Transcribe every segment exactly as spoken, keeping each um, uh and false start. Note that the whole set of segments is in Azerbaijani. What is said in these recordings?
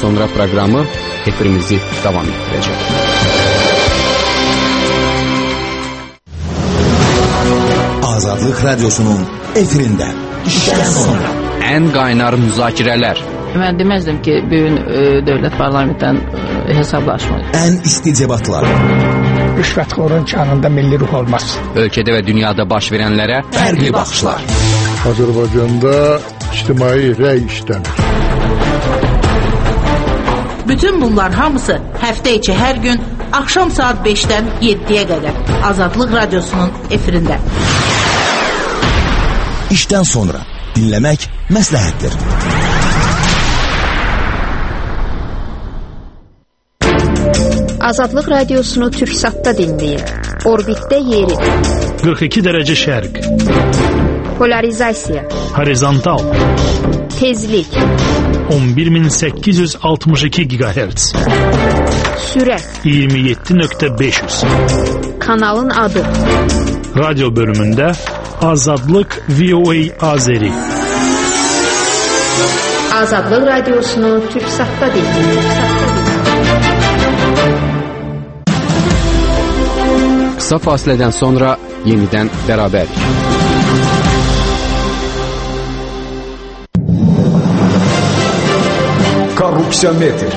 sonra proqramı efirimizi davam etdirəcək. Azadlıq Radyosu'nun efirində işdən sonra ən qaynar müzakirələr. Mən deməzdim ki, bugün e, dövlət parlamentdən e, hesablaşmır. Ən isti debatlar. Rüşvətxorun canında milli ruh olmaz. Ölkədə və dünyada baş verənlərə fərqli baxışlar. Azərbaycanda ictimai rəy işləmir. Bütün bunlar hamısı həftə içi hər gün axşam saat beşdən yeddiyə qədər Azadlıq Radyosu'nun efirində. İşdən sonra dinləmək məsləhətdir. Azadlıq Radiosunu Türksat'ta dinləyin. Orbitdə yeri. qırx iki dərəcə şərq. Polarizasiya. Horizontal. Tezlik. on bir min səkkiz yüz altmış iki gigahertz. Sürət. iyirmi yeddi nöqtə beş yüz. Kanalın adı. Radyo bölümündə Azadlıq V O A Azeri. Azadlıq Radiosunu Türksat'ta dinləyin. Qısa fasilədən sonra yenidən bərabərik. Korrupsiyametr.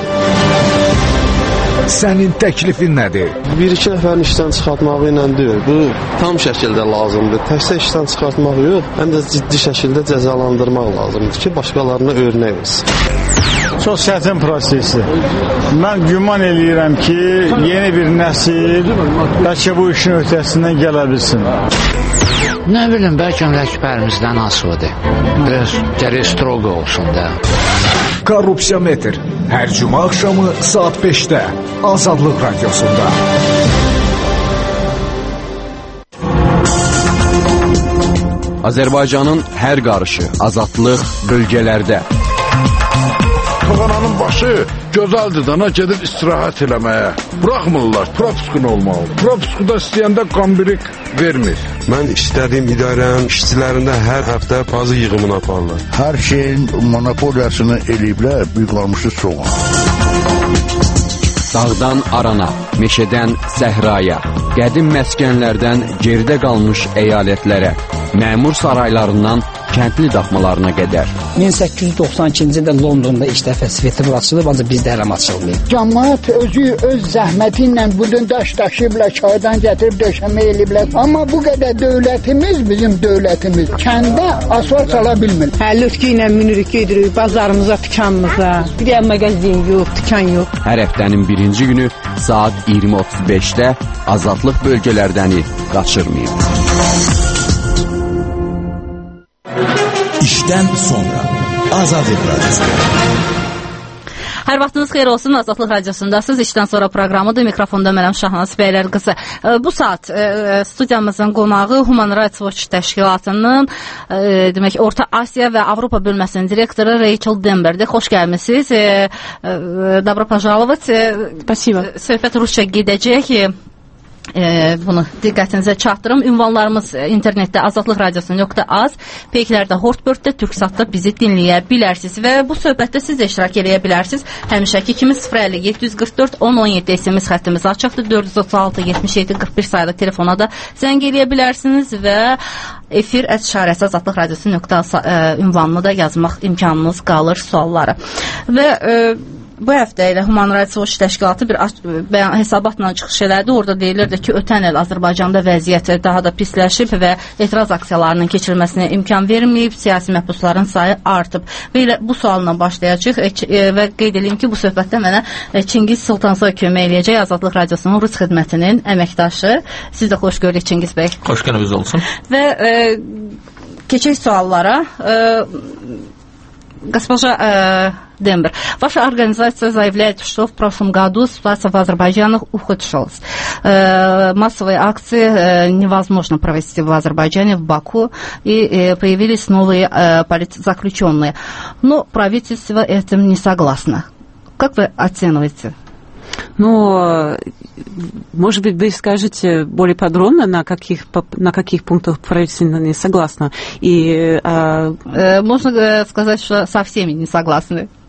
Sənin təklifin nədir? Bir-iki nəfərin işdən çıxartmağı ilə deyil. Bu tam şəkildə lazımdır. Təkcə işdən çıxartmaq yox, həm də ciddi şəkildə cəzalandırmaq lazımdır ki, başqalarına örnək olsun. Çox çətin prosesdir. Mən güman eləyirəm ki, yeni bir nəsil bəlkə bu işin öhdəsindən gələ bilsin. Nə bilim, bəlkə rəhbərimizdən asılıdır. Biraz gərək stroq olsun da. Korrupsiyametr. Hər cümə axşamı saat beşdə Azadlıq Radiosunda. Azərbaycanın hər qarışı azadlıq bölgələrdə. Toğananın başı gözəldir dana gedib istirahət eləməyə. Buraxmırlar, propiskun olmalı. Propiskuda istəyəndə qambirik vermir. Mən istədiyim idarənin işçilərində hər həftə bazı yığımını aparırlar. Hər şeyin monopoliyasını eləyiblər, büyük qalmışı soğan. Dağdan arana, meşədən səhraya, qədim məskənlərdən geridə qalmış əyalətlərə, məmur saraylarından kəndli daxmalarına qədər. min səkkiz yüz doxsan ikinci ildə Londonda ilk dəfə festival açılıb, ancaq bizdə hələ açılmayıb. Cəmaət özü öz zəhməti ilə budun daş daşıyıblar, çaydan gətirib döşəmə eləyiblər. Amma bu qədər dövlətimiz, bizim dövlətimiz kəndə asfalt çala bilmir. Hə, lütki ilə minirik, gedirik bazarımıza, dükanımıza. Bir də mağazin yox, dükan yox. Hər həftənin birinci günü saat iyirmi otuz beşdə Azadlıq bölgələrdəni qaçırmayın. İşdən sonra Azadlıq Radyosu. Hər vaxtınız xeyir olsun, Azadlıq Radiosundasınız. İşdən sonra proqramıdır. Mikrofonda mənəm Şahnaz Bəylər qızı. Bu saat studiyamızın qonağı Human Rights Watch təşkilatının demək Orta Asiya və Avropa bölməsinin direktoru Rachel Denberdir. Xoş gəlmisiniz. Dobro пожаловать. Спасибо. Söhbət rusca gedəcək. E, bunu diqqətinizə çatdırım. Ünvanlarımız internetdə azadlıq radiosu nöqtə az, peyklərdə Hortbörddə, Türksatda bizi dinləyə bilərsiniz və bu söhbətdə siz də iştirak eləyə bilərsiniz. Həmişəki kimi sıfır əlli yeddi yüz qırx dörd on on yeddi S M S xəttimiz açıqdır. dörd yüz otuz altı yetmiş yeddi qırx bir sayılı telefona da zəng eləyə bilərsiniz və efir ət işarəsi azadlıq radiosu nöqtə az ünvanını da yazmaq imkanınız qalır sualları. Və e, bu həftə ilə Human Rights Watch təşkilatı bir bəyan hesabatla çıxış elədi. Orada deyilirdi ki, ötən il Azərbaycanda vəziyyət daha da pisləşib və etiraz aksiyalarının keçirilməsinə imkan verməyib, siyasi məhbusların sayı artıb. Və elə bu sualla başlayacaq və qeyd edeyim ki, bu söhbətdə mənə Çingiz Sultansoy kömək eləyəcək, Azadlıq Radiosunun Rus xidmətinin əməkdaşı. Siz də xoş gördük Çingiz bəy. Xoş gəliniz olsun. Və e, keçək suallara. E, Госпожа э, Дембер, ваша организация заявляет, что в прошлом году ситуация в Азербайджане ухудшилась. Э, массовые акции э, невозможно провести в Азербайджане, в Баку, и э, появились новые э, политзаключенные. Но правительство этим не согласно. Как вы оцениваете? Ну, может быть, вы скажете более подробно, на каких, на каких пунктах правительство не согласно? И, а... Можно сказать, что со всеми не согласны.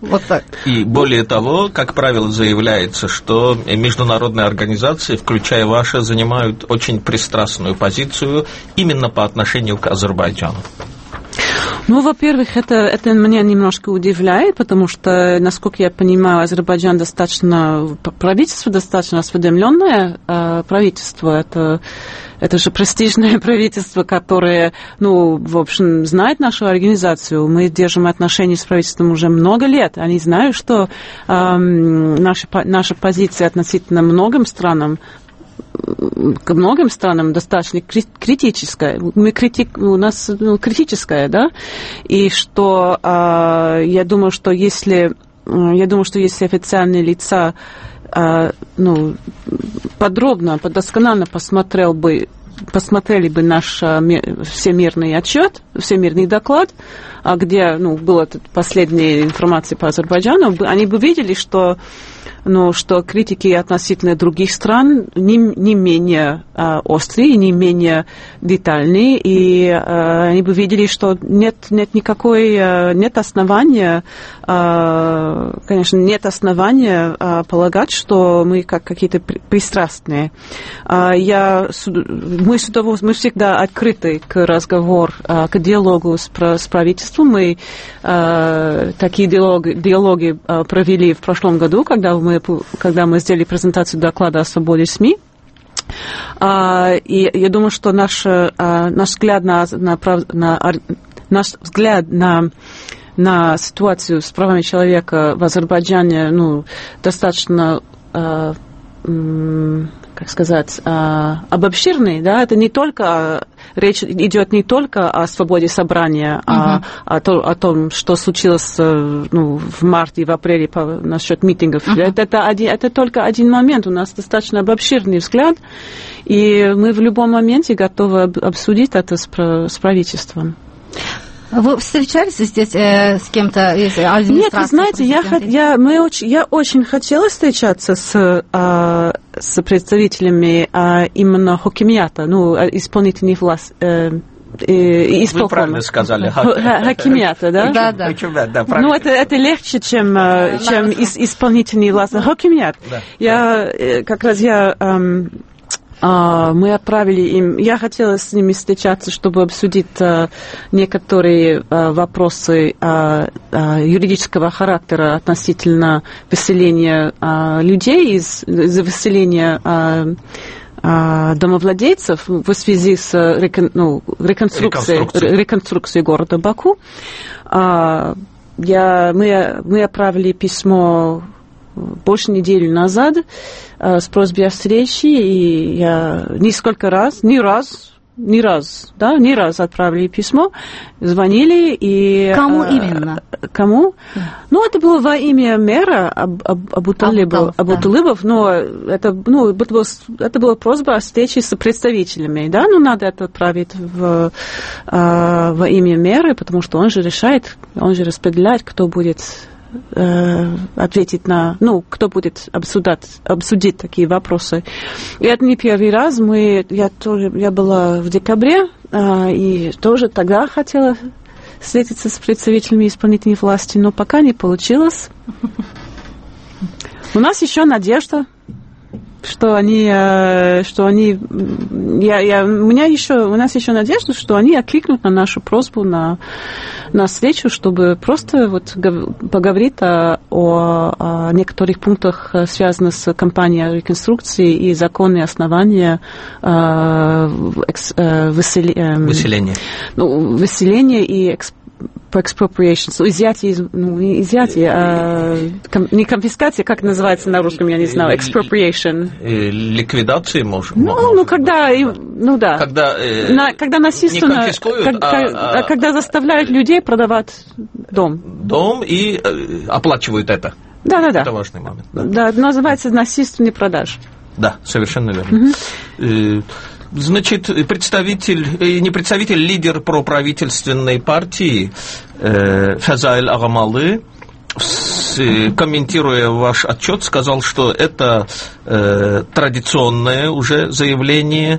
Вот так. И более того, как правило, заявляется, что международные организации, включая ваши, занимают очень пристрастную позицию именно по отношению к Азербайджану. Ну, во-первых, это, это меня немножко удивляет, потому что, насколько я понимаю, Азербайджан достаточно, правительство достаточно осведомленное правительство. Это, это же престижное правительство, которое, ну, в общем, знает нашу организацию. Мы держим отношения с правительством уже много лет. Они знают, что э, наша, наша позиция относительно многим странам, к многим странам достаточно критическая. Мы критик, у нас ну, критическая, да, и что э, я думаю, что если я думаю, что если официальные лица э, ну, подробно, досконально посмотрел бы посмотрели бы наш всемирный отчет, всемирный доклад, где ну, была последняя информация по Азербайджану, они бы видели, что но что критики относительно других стран не, не менее а, острые, не менее детальные, и а, они бы видели, что нет, нет никакой, а, нет основания, а, конечно, нет основания а, полагать, что мы как какие-то пристрастные. А, я, мы, с удовольствием, мы всегда открыты к разговору, а, к диалогу с, с правительством. Мы а, такие диалоги, диалоги а, провели в прошлом году, когда мы когда мы сделали презентацию доклада о свободе СМИ. И я думаю, что наш, наш взгляд на, на, на, наш взгляд на, на ситуацию с правами человека в Азербайджане ну, достаточно, как сказать, обобщирный. Да? Это не только... Речь идет не только о свободе собрания, uh-huh. а о, то, о том, что случилось ну, в марте и в апреле по, насчет митингов. Uh-huh. Это, это, один, это только один момент. У нас достаточно обширный взгляд, и мы в любом моменте готовы обсудить это с, с правительством. Вы встречались здесь э, с кем-то из администрации? Нет, вы знаете, я, я, мы очень, я очень хотела встречаться с, а, с представителями а, именно хокимията, ну, исполнительной власти. Э, Вы правильно сказали. Хакимията, да? Да, да. да ну, это, это легче, чем, чем исполнительный власть. Хакимият. Я, как раз я... Мы отправили им, я хотела с ними встречаться, чтобы обсудить а, некоторые а, вопросы а, а, юридического характера относительно выселения а, людей, из, из выселения а, а, домовладельцев в связи с рекон, ну, реконструкцией, реконструкцией. реконструкцией города Баку. А, я, мы, мы отправили письмо больше недели назад э, с просьбой о встрече, и я несколько раз, не раз, не раз, да, не раз отправили письмо, звонили и... Кому э, именно? Кому? Да. Ну, это было во имя мэра Аб, Аб, Абуталыбов, Абуталыбов, да. но это, ну, это, было, это была просьба о встрече с представителями, да, ну, надо это отправить в, э, во имя мэра, потому что он же решает, он же распределяет, кто будет... ответить на, ну, кто будет обсудать, обсудить такие вопросы. И это не первый раз. Мы, я тоже, я была в декабре, и тоже тогда хотела встретиться с представителями исполнительной власти, но пока не получилось. У нас еще надежда, что они, что они, я, я, у меня еще, у нас еще надежда, что они откликнут на нашу просьбу на, на встречу, чтобы просто вот поговорить о, о, о некоторых пунктах, связанных с кампанией реконструкции и законные основания э, экс, э, выселе, э, выселения. Ну, выселения и эксп, по expropriation, so, изъятие, ну, не изъятие, а ком, не конфискация, как называется на русском, я не знаю, expropriation. Ликвидации, может? Ну, может, ну, когда, ну, да. Когда, э, на, когда насильственно, не конфискуют, как, а, а, когда заставляют людей продавать дом. Дом и э, оплачивают это. Да, да, да. Это важный момент. Да, да, это называется насильственный продаж. Да, совершенно верно. Угу. Значит, представитель, не представитель, лидер проправительственной партии э, Фазаиль Агамалы, с, комментируя ваш отчет, сказал, что это э, традиционное уже заявление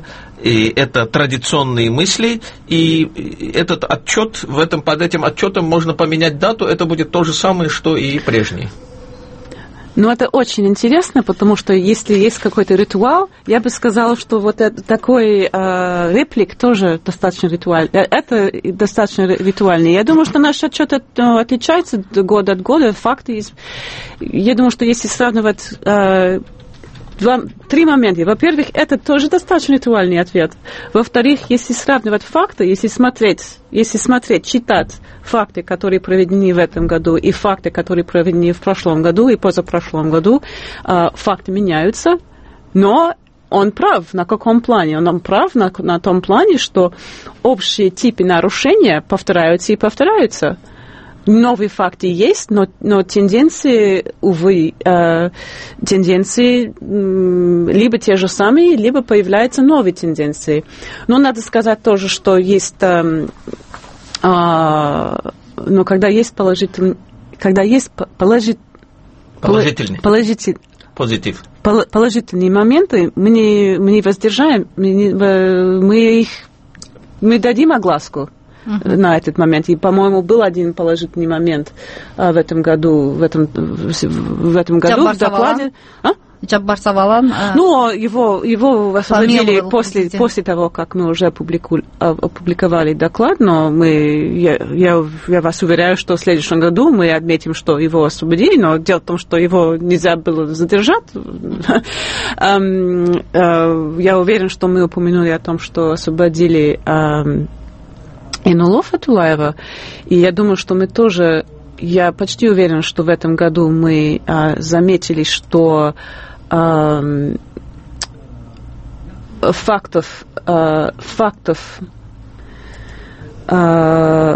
и это традиционные мысли, и этот отчет, в этом, под этим отчетом можно поменять дату, это будет то же самое, что и прежний. Ну, это очень интересно, потому что если есть какой-то ритуал, я бы сказала, что вот это, такой э, реплик тоже достаточно ритуальный. Это достаточно ритуальный. Я думаю, что наш отчет от, отличается год от года. Факты есть. Я думаю, что если сравнивать э, два, три момента. Во-первых, это тоже достаточно ритуальный ответ. Во-вторых, если сравнивать факты, если смотреть, если смотреть, читать факты, которые проведены в этом году, и факты, которые проведены в прошлом году и позапрошлом году, факты меняются, но он прав. На каком плане? Он прав на, на том плане, что общие типы нарушения повторяются и повторяются. Новые факты есть, но, но тенденции, увы, э, тенденции э, либо те же самые, либо появляются новые тенденции. Но надо сказать тоже, что есть, э, э, но когда есть положительный, когда есть положит, положительный, положитель, позитив. Положительные моменты, мы не, мы не воздержаем, мы, не, мы их, мы дадим огласку. Uh-huh. На этот момент. И, по-моему, был один положительный момент а, в этом году, в этом, в этом году в докладе. А? Джаббар Савалан. А... Ну, его, его освободили после, после того, как мы уже опублику, опубликовали доклад, но мы, я, я, я вас уверяю, что в следующем году мы отметим, что его освободили, но дело в том, что его нельзя было задержать. Я уверен, что мы упомянули о том, что освободили Инулов Атулаева, и я думаю, что мы тоже, я почти уверена, что в этом году мы а, заметили, что а, фактов, а, фактов а,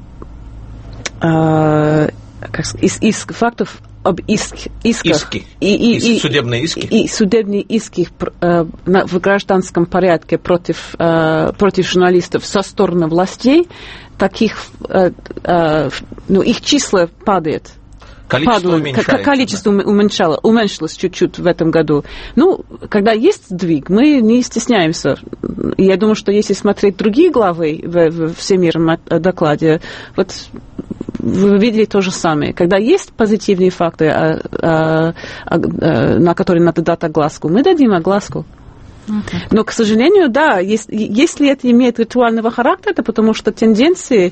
а, как сказать, из, из фактов об иск, исках, иски. И, и, и, судебные иски. И, и судебные иски э, в гражданском порядке против, э, против журналистов со стороны властей, таких, э, э, ну, их число падает. Количество Падало, уменьшается. Количество да. уменьшало, уменьшилось чуть-чуть в этом году. Ну, когда есть сдвиг, мы не стесняемся. Я думаю, что если смотреть другие главы в, в всемирном докладе, вот вы видели то же самое. Когда есть позитивные факты, а, а, а, на которые надо дать огласку, мы дадим огласку. Okay. Но, к сожалению, да, если, если это имеет ритуального характера, это потому что тенденции,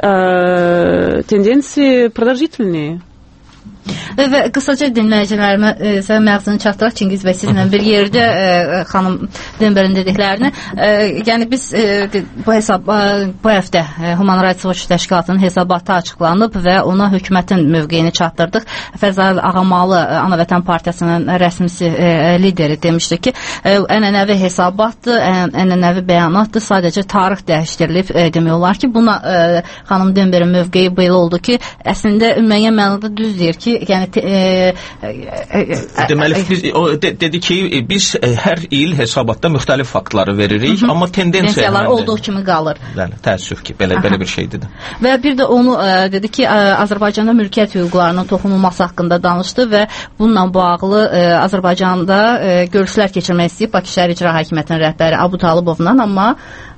э, tendенции продолжительные. Və qısaca dinləyicilərimə məğzını çatdıraq Çingiz bəy sizinlə bir yerdə e, xanım Denberin dediklərini. E, yəni biz e, bu hesab bu həftə e, Human Rights Watch təşkilatının hesabatı açıqlanıb və ona hökumətin mövqeyini çatdırdıq. Fərzal Ağamalı Ana Vətən Partiyasının rəsmisi e, lideri demişdi ki, e, ənənəvi hesabatdır, ənənəvi bəyanatdır, sadəcə tarix dəyişdirilib e, demək olar ki, buna e, xanım Denberin mövqeyi belə oldu ki, əslində müəyyən mənada düz deyir ki, yəni e, e, e, deməli biz o de, dedi ki biz e, hər il hesabatda müxtəlif faktları veririk, hı -hı. amma tendensiyalar olduğu kimi qalır. Yəni təəssüf ki, belə Aha. belə bir şeydir. Və bir də onu e, dedi ki, e, Azərbaycanda mülkiyyət hüquqlarının toxunulması haqqında danışdı və bununla bağlı e, Azərbaycanda e, görüşlər keçirmək istəyib Bakı Şəhər İcra Hakimiyyətinin rəhbəri Abu Talibovla, amma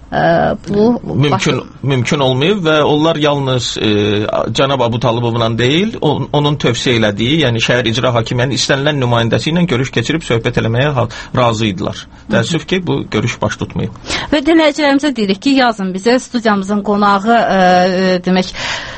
bu mümkün başlı... mümkün olmayıb və onlar yalnız e, cənab Abu Talibovla deyil, on, onun tövsiyə elədiyi, yəni şəhər icra hakimiyyətinin istənilən nümayəndəsi ilə görüş keçirib söhbət eləməyə razı idilər. Təəssüf ki, bu görüş baş tutmayıb. Və dinləyicilərimizə deyirik ki, yazın bizə, studiyamızın qonağı e, e, demək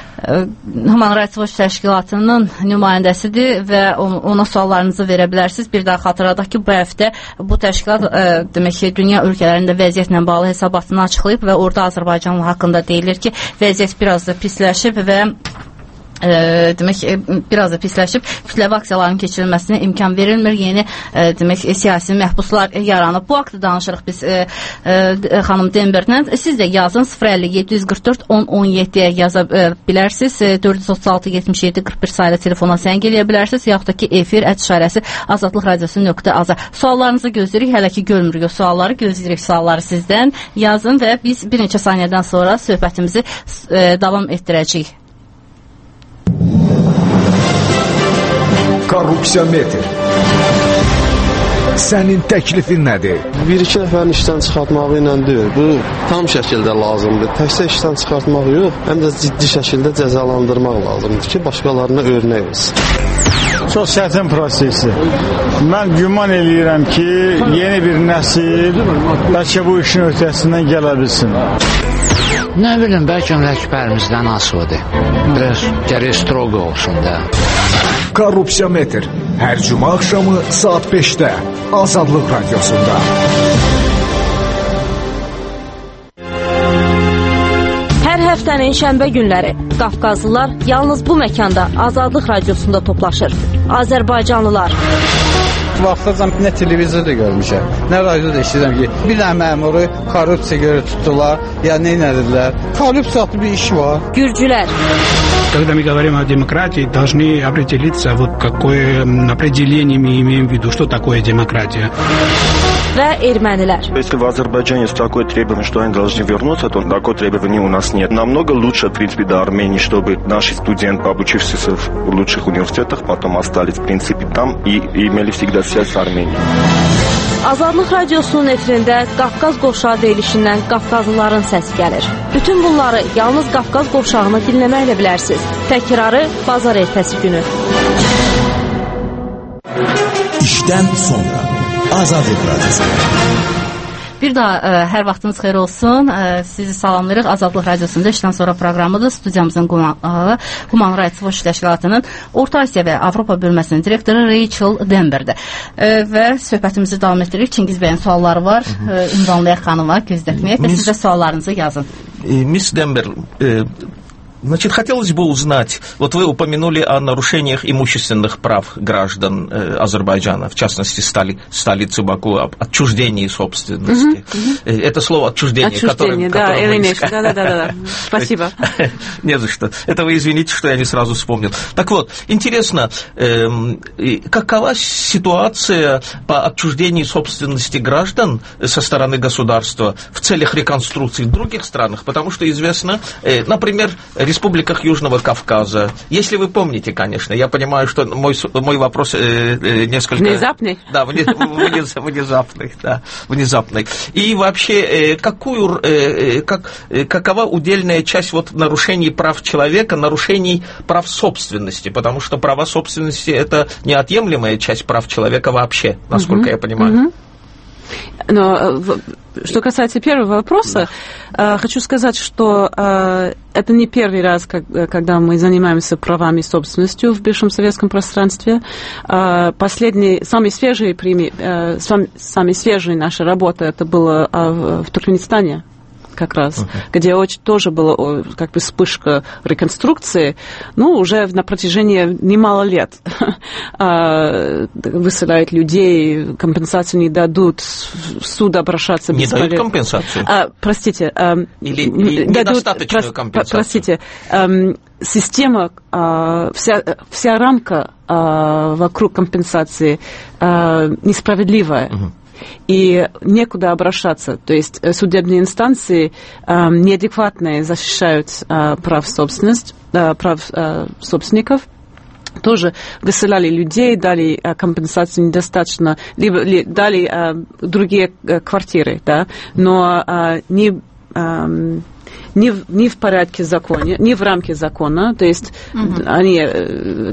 Human Rights Watch təşkilatının nümayəndəsidir və ona suallarınızı verə bilərsiniz. Bir daha xatırladaq ki, bu həftə bu təşkilat e, demək ki, dünya ölkələrində vəziyyətlə bağlı hesabatını açıqlayıb və orada Azərbaycan haqqında deyilir ki, vəziyyət biraz da pisləşib və E, demək e, biraz da pisləşib, kütləvi aksiyaların keçirilməsinə imkan verilmir, yeni e, demək e, siyasi məhbuslar e, yaranıb. Bu haqda danışırıq biz e, e, xanım Denberlə. Siz də yazın sıfır əlli yeddi yüz qırx dörd on on yeddiyə yaza e, bilərsiniz. E, dörd yüz otuz altı yetmiş yeddi qırx bir sayılı telefona zəng eləyə bilərsiniz, yaxud da ki efir ət işarəsi azadlıq radiosu nöqtə az. Suallarınızı gözləyirik, hələ ki görmürük sualları, gözləyirik sualları sizdən. Yazın və biz bir neçə saniyədən sonra söhbətimizi e, davam etdirəcəyik. Korrupsiyametr. Sənin təklifin nədir? Bir-iki nəfərin işdən çıxartmağı ilə deyil, bu tam şəkildə lazımdır. Təkcə işdən çıxartmaq yox, həm də ciddi şəkildə cəzalandırmaq lazımdır ki, başqalarına örnək olsun. Çox çətin prosesdir. Mən güman eləyirəm ki, yeni bir nəsil bəlkə bu işin öhdəsindən gələ bilsin. Nə bilim, bəlkə rəhbərimizdən asılıdır. Biraz gərək stroq olsun da. Korrupsiyametr. Hər cümə axşamı saat beşdə Azadlıq Radiosunda. Hər həftənin şənbə günləri Qafqazlılar yalnız bu məkanda Azadlıq Radiosunda toplaşır. Azərbaycanlılar. Vaxtacan nə televizorda görmüşəm, nə radioda eşidirəm ki, bir dənə məmuru korrupsiya görə tutdular, ya nə edildilər. Korrupsiya bir iş var. Gürcülər. Когда мы говорим о демократии, должны определиться, вот какое определение мы имеем в виду, что такое демократия. Və ermənilər. Если в Азербайджане есть такое требование, что они должны вернуться, то такое требование у нас нет. Намного лучше, в принципе, до Армении, чтобы наши студенты, обучившиеся в лучших университетах, потом остались, в принципе, там и, и имели всегда связь с Арменией. Azadlıq Radiosunun efirində Qafqaz qovşağı deyilişindən Qafqazlıların səsi gəlir. Bütün bunları yalnız Qafqaz qovşağını dinləməklə bilərsiniz. Təkrarı bazar ertəsi günü. İşdən sonra Azadlıq Radiosu. Bir daha ə, hər vaxtınız xeyir olsun. Ə, sizi salamlayırıq. Azadlıq Radiosunda işdən sonra proqramıdır. Studiyamızın qonağı Human Rights Watch təşkilatının Orta Asiya və Avropa bölməsinin direktoru Rachel Denberdir. Ə, və söhbətimizi davam etdiririk. Çingiz bəyin sualları var. Ə, ünvanlayaq xanıma, gözlətməyək və siz də suallarınızı yazın. Мисс Денбер, э, значит, хотелось бы узнать, вот вы упомянули о нарушениях имущественных прав граждан э, Азербайджана, в частности, стали, столицы Баку, об отчуждении собственности. Mm-hmm. Mm-hmm. Это слово отчуждение, отчуждение, которое... да, Элинеш, да-да-да, спасибо. Не за что. Это вы извините, что я не сразу вспомнил. Так вот, интересно, э, какова ситуация по отчуждению собственности граждан со стороны государства в целях реконструкции в других странах? Потому что известно, э, например, республиках Южного Кавказа. Если вы помните, конечно, я понимаю, что мой, мой вопрос э, э, несколько... Внезапный? Да, внезапный, да, внезапный. И вообще, э, какую, э, как, э, какова удельная часть вот нарушений прав человека, нарушений прав собственности? Потому что права собственности – это неотъемлемая часть прав человека вообще, насколько я понимаю. Но что касается первого вопроса, да. хочу сказать, что это не первый раз, когда мы занимаемся правами собственностью в бывшем советском пространстве. Последний, самый свежий, самый свежий наша работа, это было в Туркменистане. Как раз, uh-huh. где очень, тоже была как бы вспышка реконструкции, ну, уже на протяжении немало лет. Высылают людей, компенсацию не дадут, в суд обращаться. Не дают компенсацию? А, простите. А, или или дадут, недостаточную прос, компенсацию? Простите. А, система, а, вся, вся рамка а, вокруг компенсации а, несправедливая. Uh-huh. И некуда обращаться. То есть судебные инстанции э, неадекватно защищают э, прав собственности, э, прав э, собственников. Тоже высылали людей, дали э, компенсацию недостаточно, либо ли, дали э, другие э, квартиры, да, но э, не... Э, Не в, не в порядке закона, не в рамке закона, то есть mm-hmm. они э,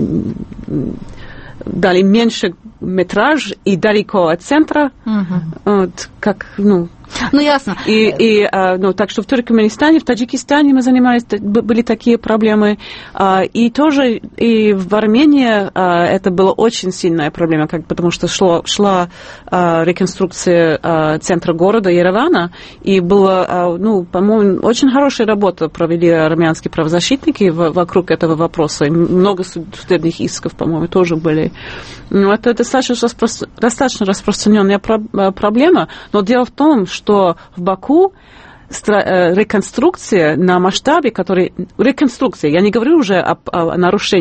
дали меньше метраж и далеко от центра, mm-hmm. вот, как, ну... Ну, ясно. И, и, ну, так что в Туркменистане, в Таджикистане мы занимались, были такие проблемы. И тоже и в Армении это была очень сильная проблема, как, потому что шло, шла реконструкция центра города Еревана, и была, ну, по-моему, очень хорошая работа провели армянские правозащитники вокруг этого вопроса. И много судебных исков, по-моему, тоже были. Ну, это достаточно, распро... достаточно распространенная про- проблема, но дело в том, что в Баку стра- реконструкция на масштабе, который... Реконструкция, я не говорю уже о, о нарушениях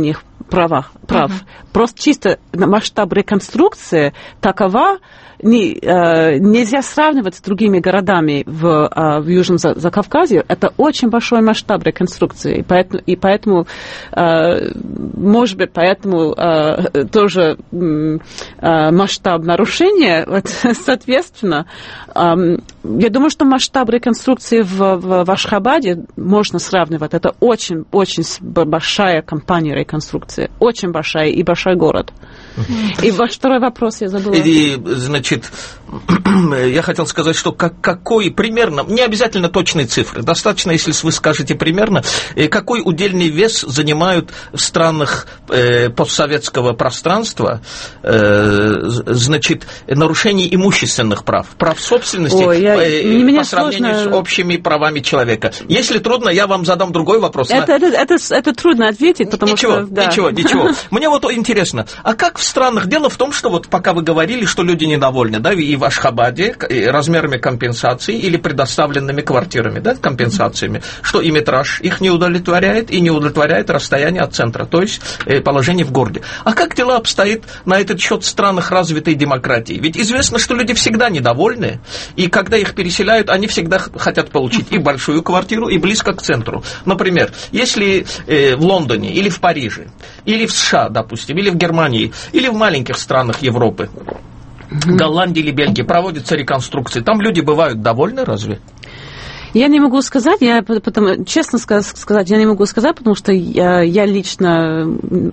права, прав. Uh-huh. Просто чисто масштаб реконструкции такова, не, э, нельзя сравнивать с другими городами в, э, в Южном Закавказье. Это очень большой масштаб реконструкции. И поэтому, и поэтому э, может быть, поэтому э, тоже э, масштаб нарушения, вот, соответственно. Э, я думаю, что масштаб реконструкции в, в, в Ашхабаде можно сравнивать. Это очень, очень большая компания реконструкции. Очень большая и большой город. И ваш второй вопрос я забыла. И, значит, я хотел сказать, что как, какой примерно, не обязательно точные цифры, достаточно, если вы скажете примерно, какой удельный вес занимают в странах э, постсоветского пространства, э, значит, нарушение имущественных прав, прав собственности. Ой, я, э, по сравнению сложно... с общими правами человека. Если трудно, я вам задам другой вопрос. Это, это, это, это трудно ответить, потому ничего, что... Да. Ничего, ничего. Мне вот интересно, а как в странах, дело в том, что вот пока вы говорили, что люди недовольны, да, и в Ашхабаде размерами компенсации или предоставленными квартирами, да, компенсациями, что и метраж их не удовлетворяет, и не удовлетворяет расстояние от центра, то есть положение в городе. А как дела обстоят на этот счет в странах развитой демократии? Ведь известно, что люди всегда недовольны, и когда их переселяют, они всегда хотят получить и большую квартиру, и близко к центру. Например, если э, в Лондоне, или в Париже, или в США, допустим, или в Германии, или в маленьких странах Европы, Голландии или Бельгии проводятся реконструкции, там люди бывают довольны, разве? Я не могу сказать, я потом, честно сказать, я не могу сказать, потому что я, я лично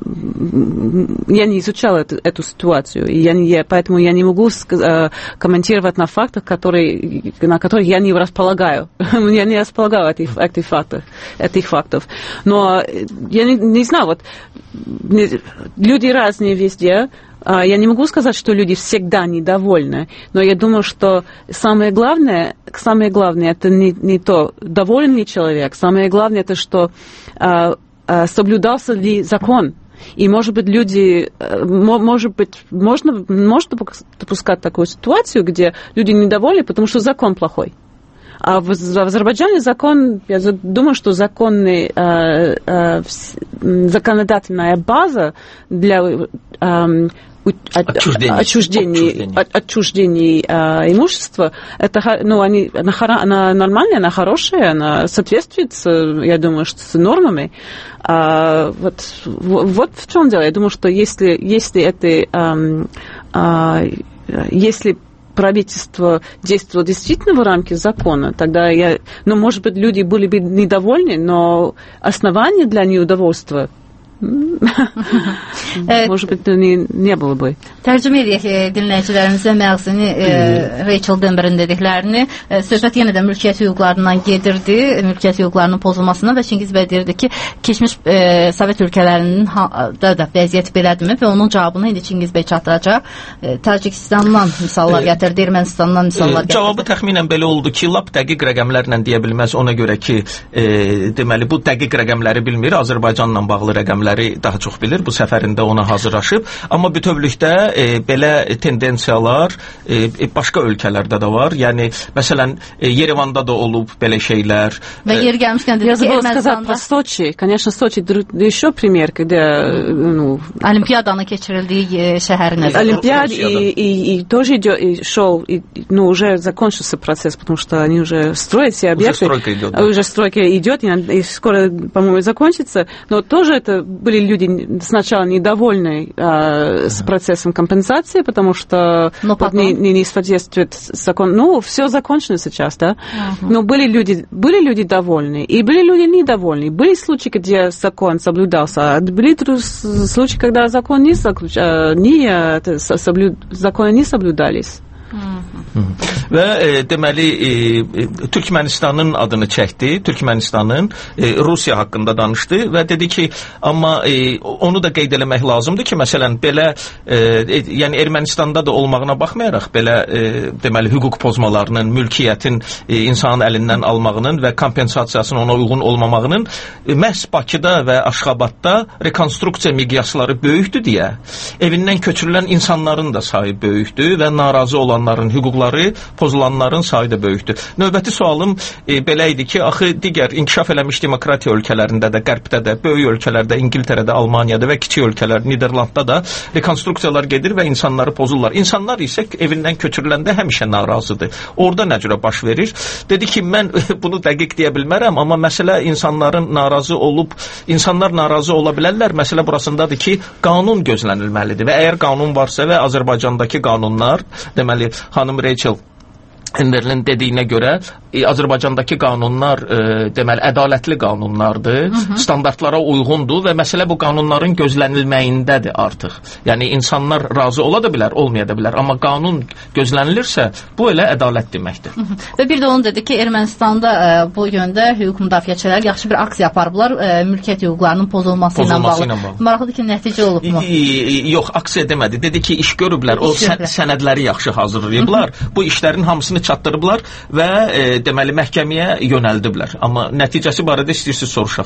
я не изучала эту, эту ситуацию, и я, я, поэтому я не могу комментировать на фактах, которые, на которых я не располагаю. Я не располагаю этих, этих, фактов, этих фактов. Но я не, не знаю, вот люди разные везде. Я не могу сказать, что люди всегда недовольны, но я думаю, что самое главное, самое главное это не, не то, доволен ли человек, самое главное это, что а, а, соблюдался ли закон. И, может быть, люди, может быть, можно, можно допускать такую ситуацию, где люди недовольны, потому что закон плохой. А в, в Азербайджане закон, я думаю, что законный, э, э, законодательная база для э, отчуждений, отчуждений, от, отчуждений э, имущества, это, ну, они, она, она нормальная, она хорошая, она соответствует, я думаю, что с нормами. А, вот, вот в чем дело. Я думаю, что если, если это, э, э, если правительство действовало действительно в рамке закона, тогда я, ну, может быть, люди были бы недовольны, но основания для неудовольствия может быть, не, не было бы. Tərcümə edək dinləyicilərimizə məğzini e, Rachel Denver'in dediklərini. E, söhbət yenə də mülkiyyət hüquqlarından gedirdi, mülkiyyət hüquqlarının pozulmasına və Çingiz bəy deyirdi ki, keçmiş e, Sovet ölkələrinin ha, da, da vəziyyət belədirmi və onun cavabını indi Çingiz bəy çatdıracaq. E, Tacikistandan misallar gətirdi, Ermənistandan misallar gətirdi. Cavabı təxminən belə oldu ki, lap dəqiq rəqəmlərlə deyə bilməz, ona görə ki, e, deməli, bu dəqiq rəqəmləri bilmir, Azərbaycanla bağlı rəqəmləri daha çox bilir, bu səfərində ona hazırlaşıb, amma bütövlükdə e, belə tendensiyalar e, başqa ölkələrdə də var. Yəni, məsələn, e, Yerevanda da olub belə şeylər. Və yer gəlmişkən dedik ki, Ermənistanda... Soçi, конечно, Soçi еще пример, когда, ну... Олимпиаданın keçirildiyi şəhəri nəzərdə. Олимпиад, и, и, и тоже идет, и шел, и, ну, уже закончился процесс, потому что они уже строят все объекты. Уже стройка идет, да. Уже стройка идет, и, и скоро, по-моему, закончится. Но тоже это были люди сначала недовольны а, с процессом компенсации, потому что вот, не, не, не соответствует закон. Ну, все закончено сейчас, да. Uh-huh. Но были люди, были люди довольны, и были люди недовольны. Были случаи, где закон соблюдался, а были случаи, когда закон не, соблюд... не, соблюд... законы не соблюдались. Və e, deməli e, Türkmenistanın adını çəkdi, Türkmenistanın e, Rusiya haqqında danışdı və dedi ki, amma e, onu da qeyd eləmək lazımdır ki, məsələn, belə e, e, yəni Ermənistanda da olmağına baxmayaraq belə e, deməli hüquq pozmalarının, mülkiyyətin e, insanın əlindən almağının və kompensasiyasının ona uyğun olmamağının e, məhz Bakıda və Aşxabadda rekonstruksiya miqyasları böyükdür deyə evindən köçürülən insanların da sayı böyükdür və narazı olanların, hüquqları hüquqları pozulanların sayı da böyükdür. Növbəti sualım e, belə idi ki, axı digər inkişaf eləmiş demokratiya ölkələrində də, qərbdə də, böyük ölkələrdə, İngiltərədə, Almaniyada və kiçik ölkələr, Niderlandda da rekonstruksiyalar gedir və insanları pozurlar. İnsanlar isə evindən köçürüləndə həmişə narazıdır. Orada nə cürə baş verir? Dedi ki, mən bunu dəqiq deyə bilmərəm, amma məsələ insanların narazı olub, insanlar narazı ola bilərlər. Məsələ burasındadır ki, qanun gözlənilməlidir və əgər qanun varsa və Azərbaycandakı qanunlar, deməli, xanım Rachel Enderlin dediyinə görə e, Azərbaycandakı qanunlar e, deməli ədalətli qanunlardır, hı -hı. standartlara uyğundur və məsələ bu qanunların gözlənilməyindədir artıq. Yəni insanlar razı ola da bilər, olmaya da bilər, amma qanun gözlənilirsə bu elə ədalət deməkdir. Hı -hı. Və bir də onu dedi ki, Ermənistanda e, bu yöndə hüquq müdafiəçiləri yaxşı bir aksiya aparıblar, e, mülkiyyət hüquqlarının pozulması, pozulması ilə bağlı. bağlı. Maraqlıdır ki, nəticə olubmu? Yox, aksiya demədi. Dedi ki, iş görüblər, o sə sənədləri yaxşı hazırlayıblar. Bu işlərin hamısını çatdırıblar və e, deməli məhkəməyə yönəldiblər. Amma nəticəsi barədə istəyirsiniz soruşaq.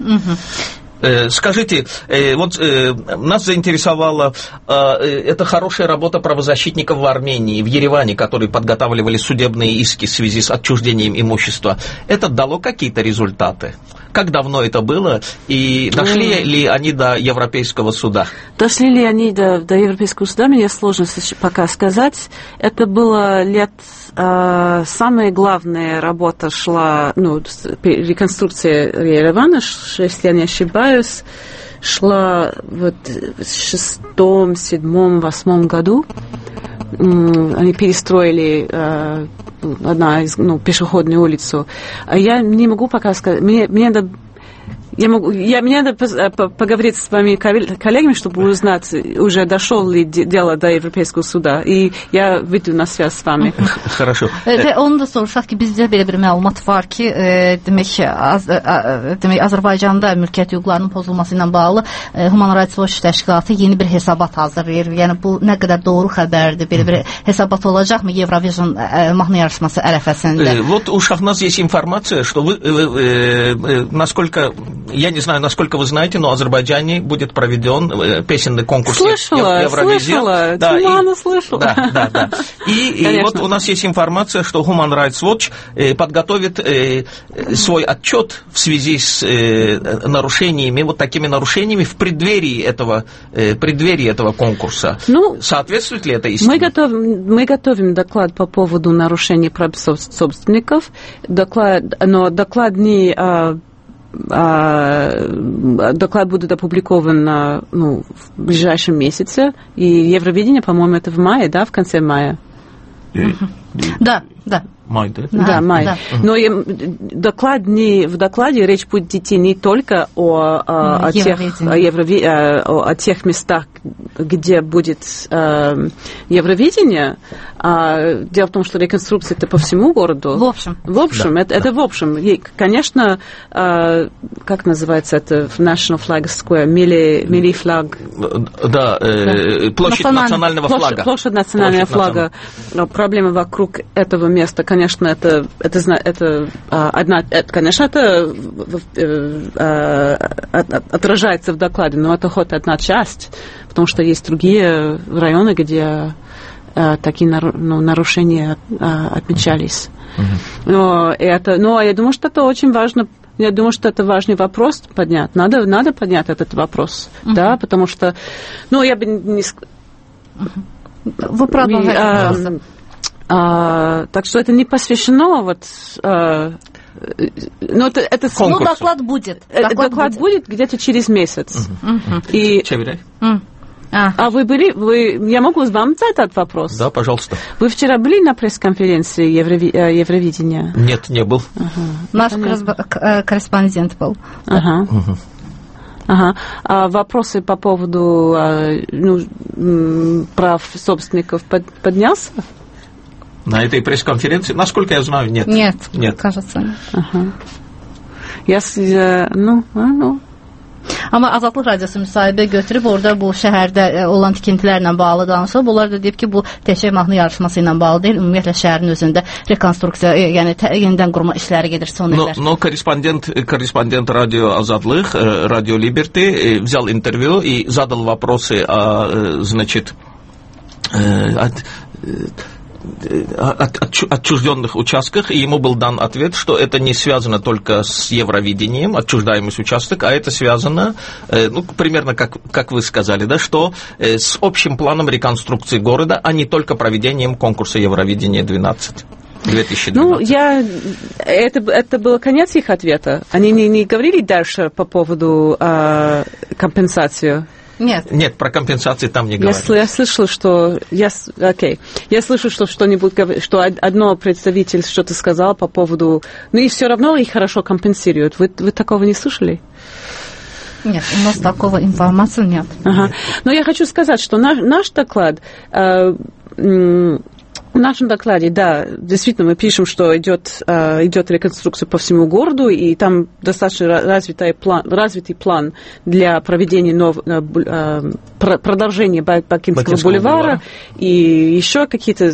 Э, скажите, э, вот э, нас заинтересовала э, это хорошая работа правозащитников в Армении, в Ереване, которые подготавливали судебные иски в связи с отчуждением имущества. Это дало какие-то результаты? Как давно это было? И дошли mm. ли они до Европейского суда? Дошли ли они до, до Европейского суда, мне сложно пока сказать. Это было лет... Uh, самая главная работа шла, ну, реконструкция Еревана, если я не ошибаюсь, шла вот в шестом, седьмом, восьмом году. Um, они перестроили uh, одна из, ну, пешеходную улицу. А я не могу пока сказать, мне, мне надо... Я могу, я, мне надо поговорить с вами коллегами, чтобы узнать, уже дошел ли дело до Европейского суда. И я выйду на связь с вами. Хорошо. Və onu da soruşaq ki, bizdə belə bir məlumat var ki, e, demək ki, az, a, demək Azərbaycanda mülkiyyət hüquqlarının pozulması ilə bağlı e, Human Rights Watch təşkilatı yeni bir hesabat hazırlayır. Yəni bu nə qədər doğru xəbərdir? Belə bir hesabat olacaqmı Eurovision e, mahnı yarışması ərəfəsində? Вот у нас есть информация, что вы, э, э, насколько я не знаю, насколько вы знаете, но в Азербайджане будет проведен э, песенный конкурс слышала, Евровизия. Слышала, да, Тимана слышала. Да, да, да. И, и вот у нас есть информация, что Human Rights Watch э, подготовит э, свой отчет в связи с э, нарушениями, вот такими нарушениями в преддверии этого, э, преддверии этого конкурса. Ну, соответствует ли это истине? Мы готовим, мы готовим доклад по поводу нарушений прав собственников, доклад, но доклад не... А, доклад будет опубликован, ну, в ближайшем месяце. И Евровидение, по-моему, это в мае, да, в конце мая? Да, да. Май, да? Да, да, май. Да. Но доклад не, в докладе речь будет идти не только о, о, о, тех, о, Еврови, о, о тех местах, где будет э, Евровидение. А дело в том, что реконструкция это по всему городу. В общем. В общем, да, это, да. это в общем. И, конечно, э, как называется это в National Flag Square? Мили, мили флаг. Да, э, площадь Националь... национального площадь, флага. Площадь национального площадь флага. Националь... Проблемы вокруг этого места, конечно, это, это, это одна, это, конечно, это отражается в докладе, но это хоть одна часть, потому что есть другие районы, где такие ну, нарушения отмечались. Mm-hmm. Но, это, но я думаю, что это очень важно. Я думаю, что это важный вопрос поднять. Надо, надо поднять этот вопрос, mm-hmm. да, потому что, ну, я бы не... Mm-hmm. Вы продолжаете, а, а, так что это не посвящено вот... А, но это, это ну, доклад будет. Доклад, доклад будет. будет где-то через месяц. Uh-huh. И... Uh-huh. А. а вы были, вы, я могу вам задать этот вопрос? Да, пожалуйста. Вы вчера были на пресс-конференции Еврови... Евровидения? Нет, не был. Ага. Наш корреспондент был. Ага. Uh-huh. Ага. А вопросы по поводу ну, прав собственников под, поднялся? На этой пресс-конференции, насколько я знаю, нет. Нет, нет. кажется. Ага. Я, ну, а, ну. Amma Azadlıq Radiosu müsahibə götürüb orada bu şəhərdə olan tikintilərlə bağlı danışılıb. Onlar da deyib ki, bu təkcə mahnı yarışması ilə bağlı deyil, ümumiyyətlə şəhərin özündə rekonstruksiya, yəni yenidən qurma işləri gedir son illər. Но, но корреспондент, корреспондент радио Азадлых, радио Либерти, взял интервью и задал вопросы о, значит, от отчужденных участках, и ему был дан ответ, что это не связано только с Евровидением, отчуждаемость участок, а это связано, ну, примерно как, как вы сказали, да, что с общим планом реконструкции города, а не только проведением конкурса Евровидения двенадцать. две тысячи двенадцать. Ну, я... Это, это был конец их ответа. Они не, не говорили дальше по поводу э, компенсации? Нет. Нет, про компенсации там не говорили. Я, я слышала, что... Я, окей. Я слышу, что что-нибудь... Что одно представитель что-то сказал по поводу... Ну, и все равно их хорошо компенсируют. Вы, вы такого не слышали? Нет, у нас такого информации нет. Ага. Но я хочу сказать, что наш, наш доклад... Э, В нашем докладе, да, действительно, мы пишем, что идет, идет реконструкция по всему городу, и там достаточно развитый план, развитый план для проведения нов, продолжения Бакинского бульвара, и еще какие-то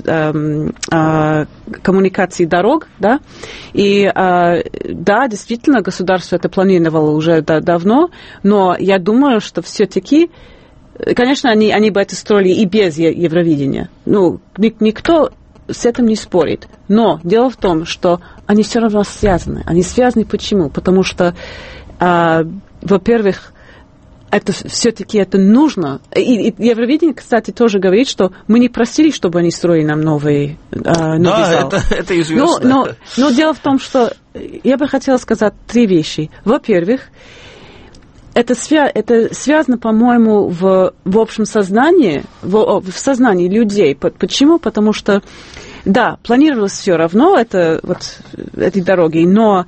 коммуникации дорог, да, и да, действительно, государство это планировало уже давно, но я думаю, что все-таки конечно, они, они бы это строили и без Евровидения. Ну, никто с этим не спорит. Но дело в том, что они все равно связаны. Они связаны почему? Потому что, а, во-первых, это все-таки это нужно. И, и Евровидение, кстати, тоже говорит, что мы не просили, чтобы они строили нам новый, а, новый да, зал. Это, это известно. Но, но, но дело в том, что я бы хотела сказать три вещи. Во-первых, Это, свя- это связано, по-моему, в, в общем сознании, в, в сознании людей. Почему? Потому что, да, планировалось все равно это, вот, эти дороги, но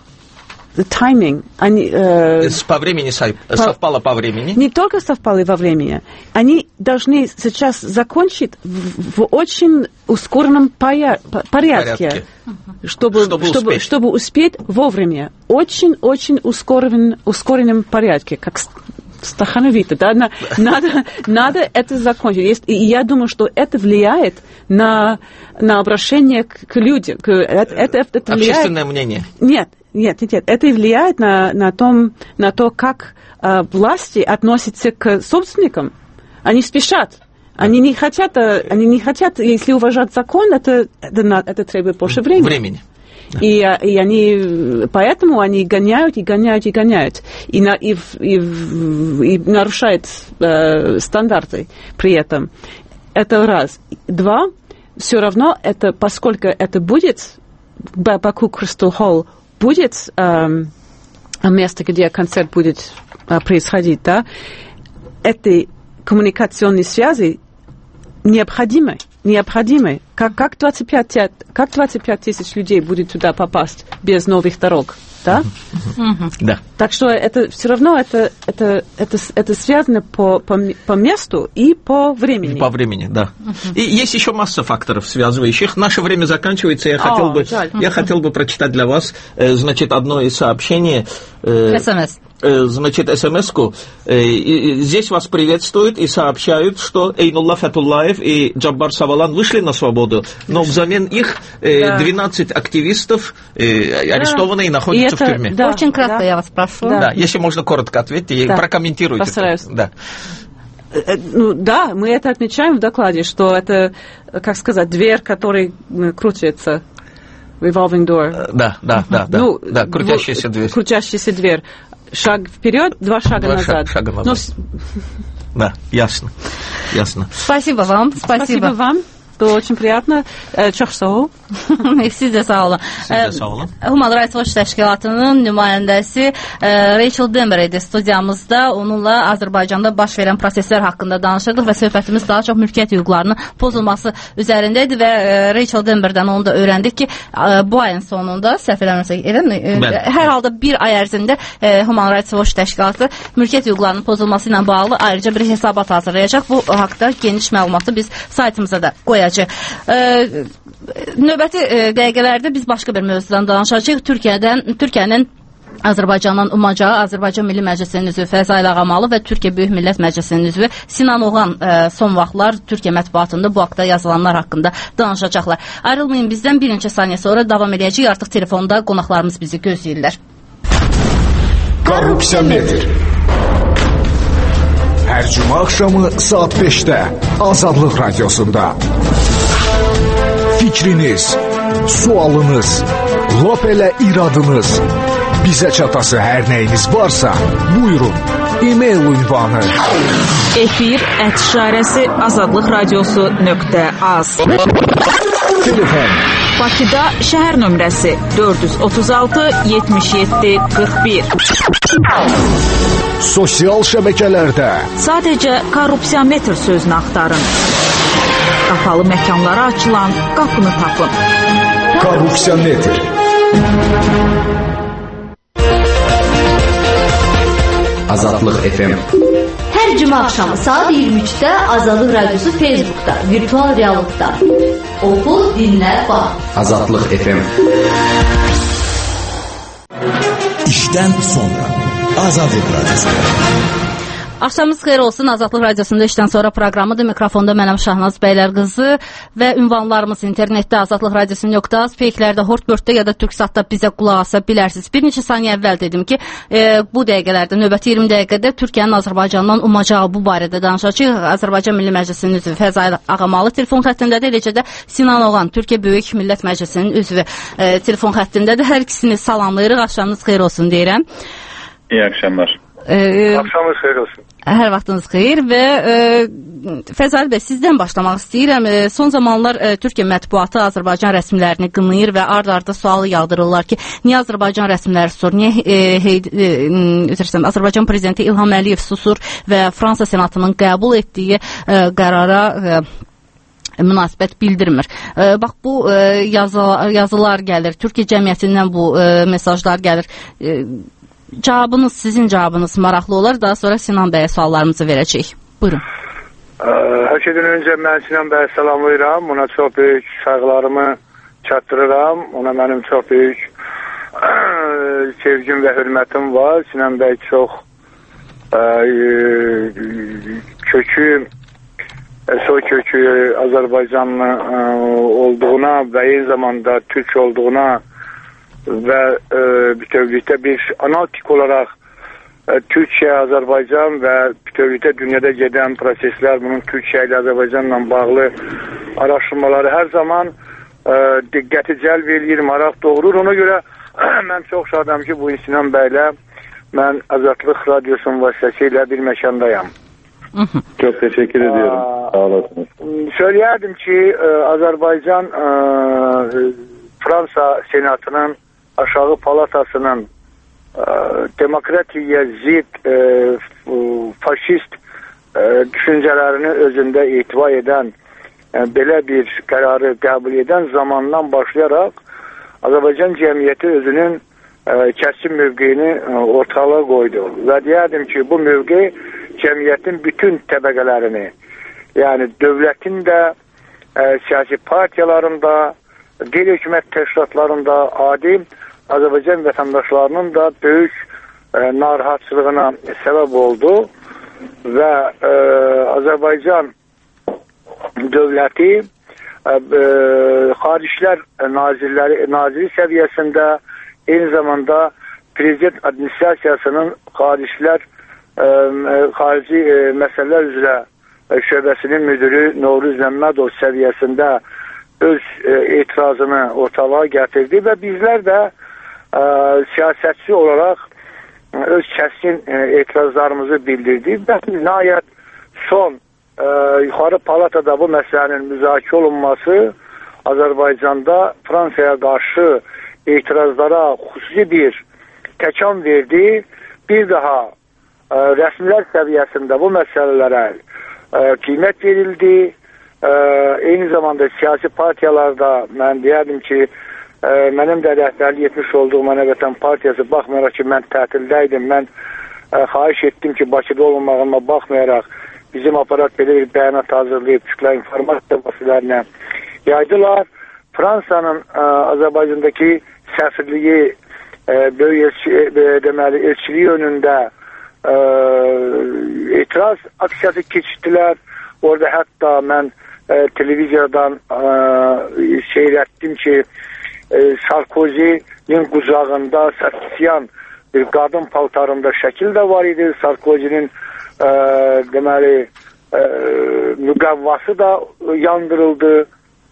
the timing, они... Э, по времени по, совпало по времени? Не только совпало во времени. Они должны сейчас закончить в, в очень ускоренном поря- порядке. порядке. Чтобы, чтобы, чтобы, успеть. чтобы успеть вовремя. Очень-очень ускорен, ускоренном порядке, как стахановито. Да? Надо, надо это закончить. И я думаю, что это влияет на, на обращение к, к людям. К, это, это, это влияет... Общественное мнение? Нет, нет, нет. Это влияет на, на, том, на то, как э, власти относятся к собственникам. Они спешат. Они не хотят, они не хотят, если уважать закон, это, это, это требует больше времени. Времени. Да. И, и они, поэтому они гоняют и гоняют и гоняют. И, на, и, и, и нарушают э, стандарты при этом. Это раз. Два, все равно, это, поскольку это будет, Баку Crystal Hall будет э, место, где концерт будет э, происходить, да, этой коммуникационной связи необходимы, необходимы. Как, как, двадцать пять, как двадцать пять тысяч людей будет туда попасть без новых дорог, да? Mm-hmm. Да. Так что это все равно это, это, это, это связано по, по, по месту и по времени. По времени, да. Mm-hmm. И есть еще масса факторов, связывающих. Наше время заканчивается. Я, oh, хотел, бы, я хотел бы прочитать для вас, значит, одно из сообщений. СМС. Значит, смс-ку. Здесь вас приветствуют и сообщают, что Эйнулла Фатуллаев и Джаббар Савалан вышли на свободу, но взамен их двенадцать да. активистов арестованы да. и находятся и это, в тюрьме. Да, очень кратко да. я вас прошу. Да. Да, если можно коротко ответить, да. прокомментируйте. Постараюсь. Да. Ну да, мы это отмечаем в докладе, что это, как сказать, дверь, которая крутится. Revolving door. Да, да, да, да. Ну, да, крутящаяся дверь. Крутящаяся дверь. Шаг вперед, два шага два назад. Шага назад. Но... Да, ясно, ясно. Спасибо вам, спасибо. Спасибо вам. Было очень приятно. Çox sağ ol. Siz də sağ olun. Siz də sağ olun. Human Rights Watch təşkilatının nümayəndəsi Rachel Denver idi studiyamızda. Onunla Azərbaycanda baş verən proseslər haqqında danışırdıq və söhbətimiz daha çox mülkiyyət hüquqlarının pozulması üzərində idi və Rachel Denver'dən onu da öyrəndik ki, bu ayın sonunda səhv eləmirəmsə, hər halda bir ay ərzində Human Rights Watch təşkilatı mülkiyyət hüquqlarının pozulması ilə bağlı ayrıca bir hesabat hazırlayacaq. Bu haqda geniş məlumatı biz saytımıza da qoyacağıq. Ee, növbəti e, dəqiqələrdə biz başqa bir mövzudan danışacağıq. Türkiyədən, Türkiyənin Azərbaycandan umacağı Azərbaycan Milli Məclisinin üzvü Fəzail Ağamalı və Türkiyə Böyük Millət Məclisinin üzvü Sinan Oğan e, son vaxtlar Türkiyə mətbuatında bu haqda yazılanlar haqqında danışacaqlar. Ayrılmayın bizdən, bir neçə saniyə sonra davam edəcəyik. Artıq telefonda qonaqlarımız bizi gözləyirlər. Korrupsiya nedir? Hər cümə axşamı saat beşdə Azadlıq Radiosunda. Fikriniz, sualınız, lap elə iradınız, bizə çatası hər nəyiniz varsa, buyurun, e-mail ünvanı efir ət işarəsi azadlıq radiosu nöqtə az. Telefon Bakıda şəhər nömrəsi dörd yüz otuz altı yetmiş yeddi qırx bir. Sosial şəbəkələrdə sadəcə korrupsiyametr sözünü axtarın. Qapalı məkanlara açılan qapını tapın. Korrupsiyametr. Azadlıq F M. Hər cümə axşamı saat iyirmi üçdə Azadlıq Radiosu Facebookda, virtual reallıqda. Oxu, dinlə, bax. Azadlıq F M. İşdən sonra Azadlıq Radiosu. Axşamınız xeyir olsun. Azadlıq Radiosunda işdən sonra proqramıdır. Mikrofonda mənəm Şahnaz Bəylərqızı və ünvanlarımız internetdə azadlıq radiosu nöqtə az, peyklərdə, Hortbörddə ya da Türksatda bizə qulaq asa bilərsiniz. Bir neçə saniyə əvvəl dedim ki, e, bu dəqiqələrdə, növbəti iyirmi dəqiqədə Türkiyənin Azərbaycandan umacağı bu barədə danışacağıq. Azərbaycan Milli Məclisinin üzvü Fəzail Ağamalı telefon xəttindədir. Eləcə də Sinan Oğan, Türkiyə Böyük Millət Məclisinin üzvü e, telefon xəttindədir. Hər ikisini salamlayırıq. Axşamınız xeyir olsun deyirəm. İyi akşamlar. Ee, Akşamınız xeyir olsun. Hər vaxtınız xeyir və e, Fəzail bəy, sizdən başlamaq istəyirəm. E, son zamanlar e, Türkiyə mətbuatı Azərbaycan rəsmilərini qınayır və ard-arda sualı yağdırırlar ki, niyə Azərbaycan rəsmiləri susur, niyə e, hey, e, üzrəsəm, Azərbaycan prezidenti İlham Əliyev susur və Fransa senatının qəbul etdiyi e, qərara e, münasibət bildirmir. E, bax, bu e, yazı, yazılar gəlir, Türkiyə cəmiyyətindən bu e, mesajlar gəlir. E, Cavabınız, sizin cavabınız maraqlı olar. Daha sonra Sinan bəyə suallarımızı verəcəyik. Buyurun. Hər şeydən öncə mən Sinan bəyə salamlayıram. Ona çox böyük sayğılarımı çatdırıram. Ona mənim çox böyük sevgim və hörmətim var. Sinan bəy çox ə, kökü, soy kökü Azərbaycanlı ə, olduğuna və eyni zamanda Türk olduğuna və e, bütövlükdə bir analitik olaraq e, Türkiyə, Azərbaycan və bütövlükdə dünyada gedən proseslər, bunun Türkiyə ilə Azərbaycanla bağlı araşdırmaları hər zaman e, diqqəti cəlb edir, maraq doğurur. Ona görə mən çox şadam ki, bu Sinan bəylə mən Azadlıq Radiosunun vasitəsilə bir məkandayam. Çok teşekkür ediyorum. Sağ olasınız. Söyleyerdim ki e, Azərbaycan e, Fransa Senatının aşağı palatasının e, demokratiyə zid e, faşist e, düşüncələrini özündə etibar edən e, belə bir qərarı qəbul edən zamandan başlayaraq Azərbaycan cəmiyyəti özünün e, kəskin mövqeyini e, ortalığa qoydu. Və deyərdim ki, bu mövqey cəmiyyətin bütün təbəqələrini, yəni dövlətin də, e, siyasi partiyalarında, qeyri-hökumət təşkilatlarında adi Azərbaycan vətəndaşlarının da böyük e, narahatçılığına səbəb oldu və e, Azərbaycan dövləti e, e, xaricilər nazirləri, naziri səviyyəsində, eyni zamanda prezident administrasiyasının xaricilər e, xarici e, məsələlər üzrə e, şöbəsinin müdürü Novruz Məmmədov səviyyəsində öz e, etirazını ortalığa gətirdi və bizlər də e, siyasətçi olaraq e, öz kəskin e, etirazlarımızı bildirdik və nəhayət son e, yuxarı palatada bu məsələnin müzakirə olunması Azərbaycanda Fransaya qarşı etirazlara xüsusi bir təkan verdi. Bir daha e, rəsmilər səviyyəsində bu məsələlərə e, qiymət verildi. Ee, eyni zamanda siyasi partiyalarda mən deyərdim ki e, mənim də rəhbərlik etmiş olduğum Ana Vətən Partiyası baxmayaraq ki mən tətildəydim, mən e, xahiş etdim ki Bakıda olmamağıma baxmayaraq bizim aparat belə bir bəyanat hazırlayıb kütlə informasiya vasitələrinə yaydılar. Fransanın e, Azərbaycandakı səfirliyi e, böyük elçi, e, deməli elçiliyi önündə e, etiraz aksiyası keçirtdilər. Orada hətta mən e, televiziyadan e, seyr ettim ki e, Sarkozy'nin qucağında Sarkisyan bir qadın paltarında şəkil də var idi. Sarkozy'nin e, deməli e, müqəvvası da yandırıldı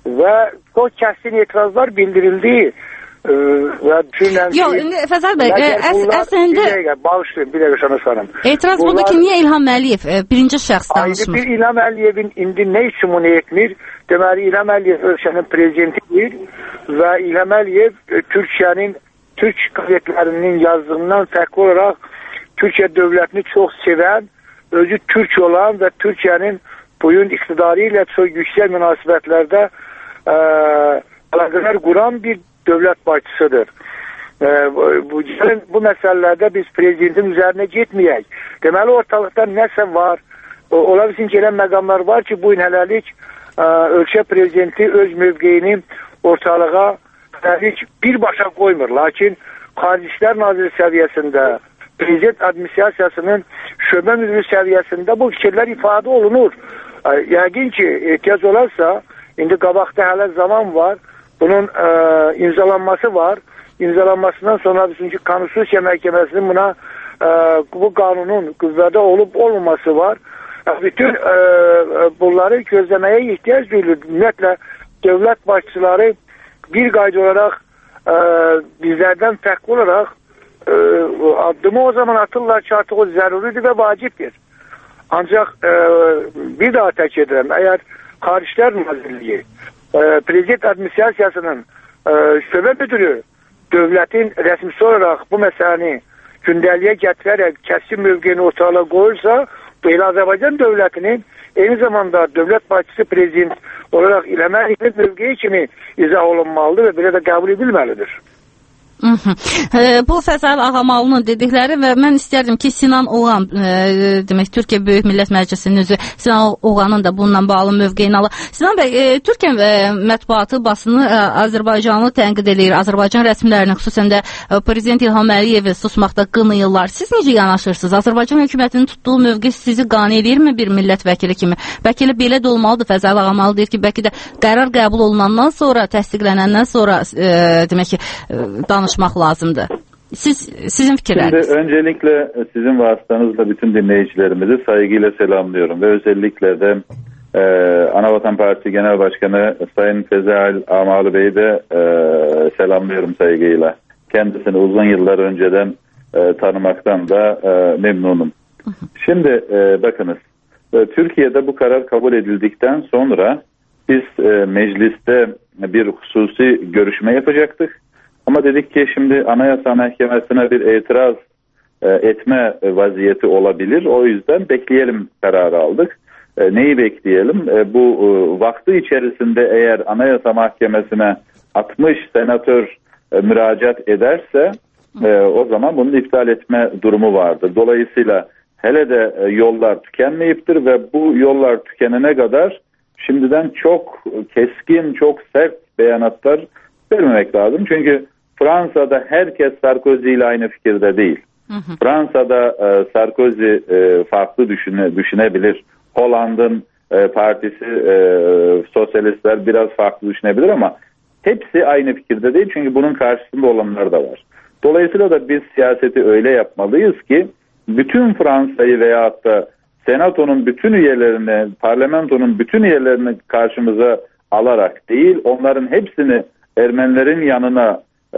ve çok kesin itirazlar bildirildi. Ee, ve düşünürəm ki, Yox, indi Fəzal bəy, əslində bir dəqiqə, bağışlayın, bir dəqiqə şanışlarım. Etiraz bunlar, budur ki, niyə İlham Əliyev e, birinci şəxs danışmır? Ayrı bir İlham Əliyevin indi nə üçün bunu etmir? Deməli, İlham Əliyev ölkənin prezidentidir və İlham Əliyev e, Türkiyənin, Türk qəzetlərinin yazdığından fərqli olaraq Türkiyə dövlətini çox sevən, özü Türk olan və Türkiyənin bugün iktidarı ilə çox yüksək münasibətlərdə e, əlaqələr quran bir dövlət başçısıdır. Ee, bu, bu məsələlərdə biz prezidentin üzərinə getməyək. Deməli, ortalıqda nəsə var. O, ola bilsin ki, elə məqamlar var ki, bu hələlik ə, ölkə prezidenti öz mövqeyini ortalığa hələlik birbaşa qoymur. Lakin Xarici İşlər Naziri səviyyəsində, prezident administrasiyasının şöbə müdürü səviyyəsində bu fikirlər ifadə olunur. Ə, yəqin ki, ehtiyac olarsa, indi qabaqda hələ zaman var. Bunun e, imzalanması var. İmzalanmasından sonra çünkü Konstitusiya Məhkəməsinin buna e, bu qanunun qüvvədə olub olmaması var. E, bütün e, bunları gözləməyə ihtiyac duyulur. Ümumiyyətlə dövlət başçıları bir qayda olaraq e, bizlərdən fərqli olaraq e, addımı o zaman atırlar ki, artıq o zəruridir və vacibdir. Ancaq e, bir daha tək edirəm. Əgər Xarici İşlər Nazirliyi Prezident administrasiyasının e, şöbə müdürü dövlətin rəsmisi olaraq bu məsələni gündəliyə gətirərək kəsin mövqeyini ortalığa qoyursa, bu elə Azərbaycan dövlətinin eyni zamanda dövlət başçısı prezident olaraq İlham Əliyevin mövqeyi kimi izah olunmalıdır və belə də qəbul edilməlidir. E, bu Fəzal Ağamalının dedikləri və mən istərdim ki, Sinan Oğan, e, demək Türkiyə Böyük Millət Məclisinin üzvü Sinan Oğanın da bununla bağlı mövqeyini alır. Sinan bəy, e, Türkiyə e, mətbuatı, basını e, Azərbaycanı tənqid edir. Azərbaycan rəsmilərinin, xüsusən də e, Prezident İlham Əliyevi susmaqda qınayırlar. Siz necə yanaşırsınız? Azərbaycan hökumətinin tutduğu mövqe sizi qane edirmi bir millət vəkili kimi? Bəlkə elə belə də olmalıdır. Fəzal Ağamalı deyir ki, bəlkə də qərar qəbul olunandan sonra, təsdiqlənəndən sonra e, demək ki, e, danış lazımdır. Siz, sizin fikirleriniz. Şimdi öncelikle sizin vasıtanızla bütün dinleyicilerimizi saygıyla selamlıyorum ve özellikle de e, Anavatan Partisi Genel Başkanı Sayın Fezal Ağamalı Bey'i de e, selamlıyorum saygıyla. Kendisini uzun yıllar önceden e, tanımaktan da e, memnunum. Hı hı. Şimdi e, bakınız, e, Türkiye'de bu karar kabul edildikten sonra biz e, mecliste bir hususi görüşme yapacaktık. Ama dedik ki şimdi Anayasa Mahkemesi'ne bir itiraz e, etme vaziyeti olabilir. O yüzden bekleyelim kararı aldık. E, neyi bekleyelim? E, bu e, vakti içerisinde eğer Anayasa Mahkemesi'ne altmış senatör e, müracaat ederse e, o zaman bunu iptal etme durumu vardır. Dolayısıyla hele de e, yollar tükenmeyiptir ve bu yollar tükenene kadar şimdiden çok keskin, çok sert beyanatlar vermemek lazım. Çünkü Fransa'da herkes Sarkozy ile aynı fikirde değil. Hı hı. Fransa'da e, Sarkozy e, farklı düşüne, düşünebilir. Hollanda'nın e, partisi e, sosyalistler biraz farklı düşünebilir ama hepsi aynı fikirde değil. Çünkü bunun karşısında olanlar da var. Dolayısıyla da biz siyaseti öyle yapmalıyız ki bütün Fransa'yı veyahut da senatonun bütün üyelerini, parlamentonun bütün üyelerini karşımıza alarak değil, onların hepsini Ermenilerin yanına e,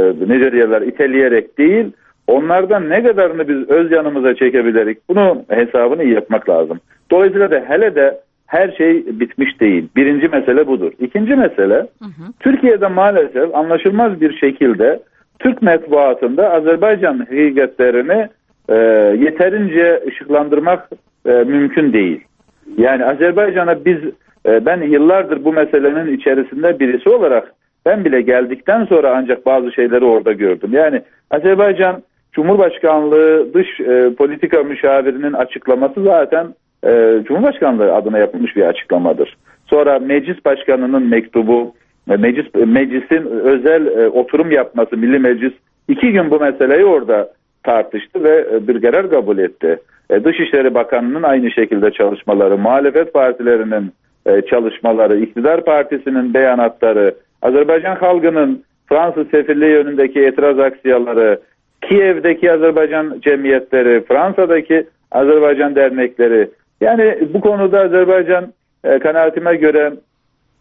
ne diyorlar iteleyerek değil, onlardan ne kadarını biz öz yanımıza çekebiliriz, bunu hesabını iyi yapmak lazım. Dolayısıyla da hele de her şey bitmiş değil. Birinci mesele budur. İkinci mesele, hı hı. Türkiye'de maalesef anlaşılmaz bir şekilde Türk matbuatında Azerbaycan hakikatlerini e, yeterince ışıklandırmak e, mümkün değil. Yani Azerbaycan'a biz, e, ben yıllardır bu meselenin içerisinde birisi olarak ben bile geldikten sonra ancak bazı şeyleri orada gördüm. Yani Azerbaycan Cumhurbaşkanlığı dış e, politika müşavirinin açıklaması zaten e, Cumhurbaşkanlığı adına yapılmış bir açıklamadır. Sonra meclis başkanının mektubu, meclis meclisin özel e, oturum yapması, Milli Meclis iki gün bu meseleyi orada tartıştı ve e, bir karar kabul etti. E, Dışişleri Bakanı'nın aynı şekilde çalışmaları, muhalefet partilerinin e, çalışmaları, iktidar partisinin beyanatları, Azerbaycan halkının Fransız sefirliği önündeki itiraz aksiyaları, Kiev'deki Azerbaycan cemiyetleri, Fransa'daki Azerbaycan dernekleri. Yani bu konuda Azerbaycan e, kanaatime göre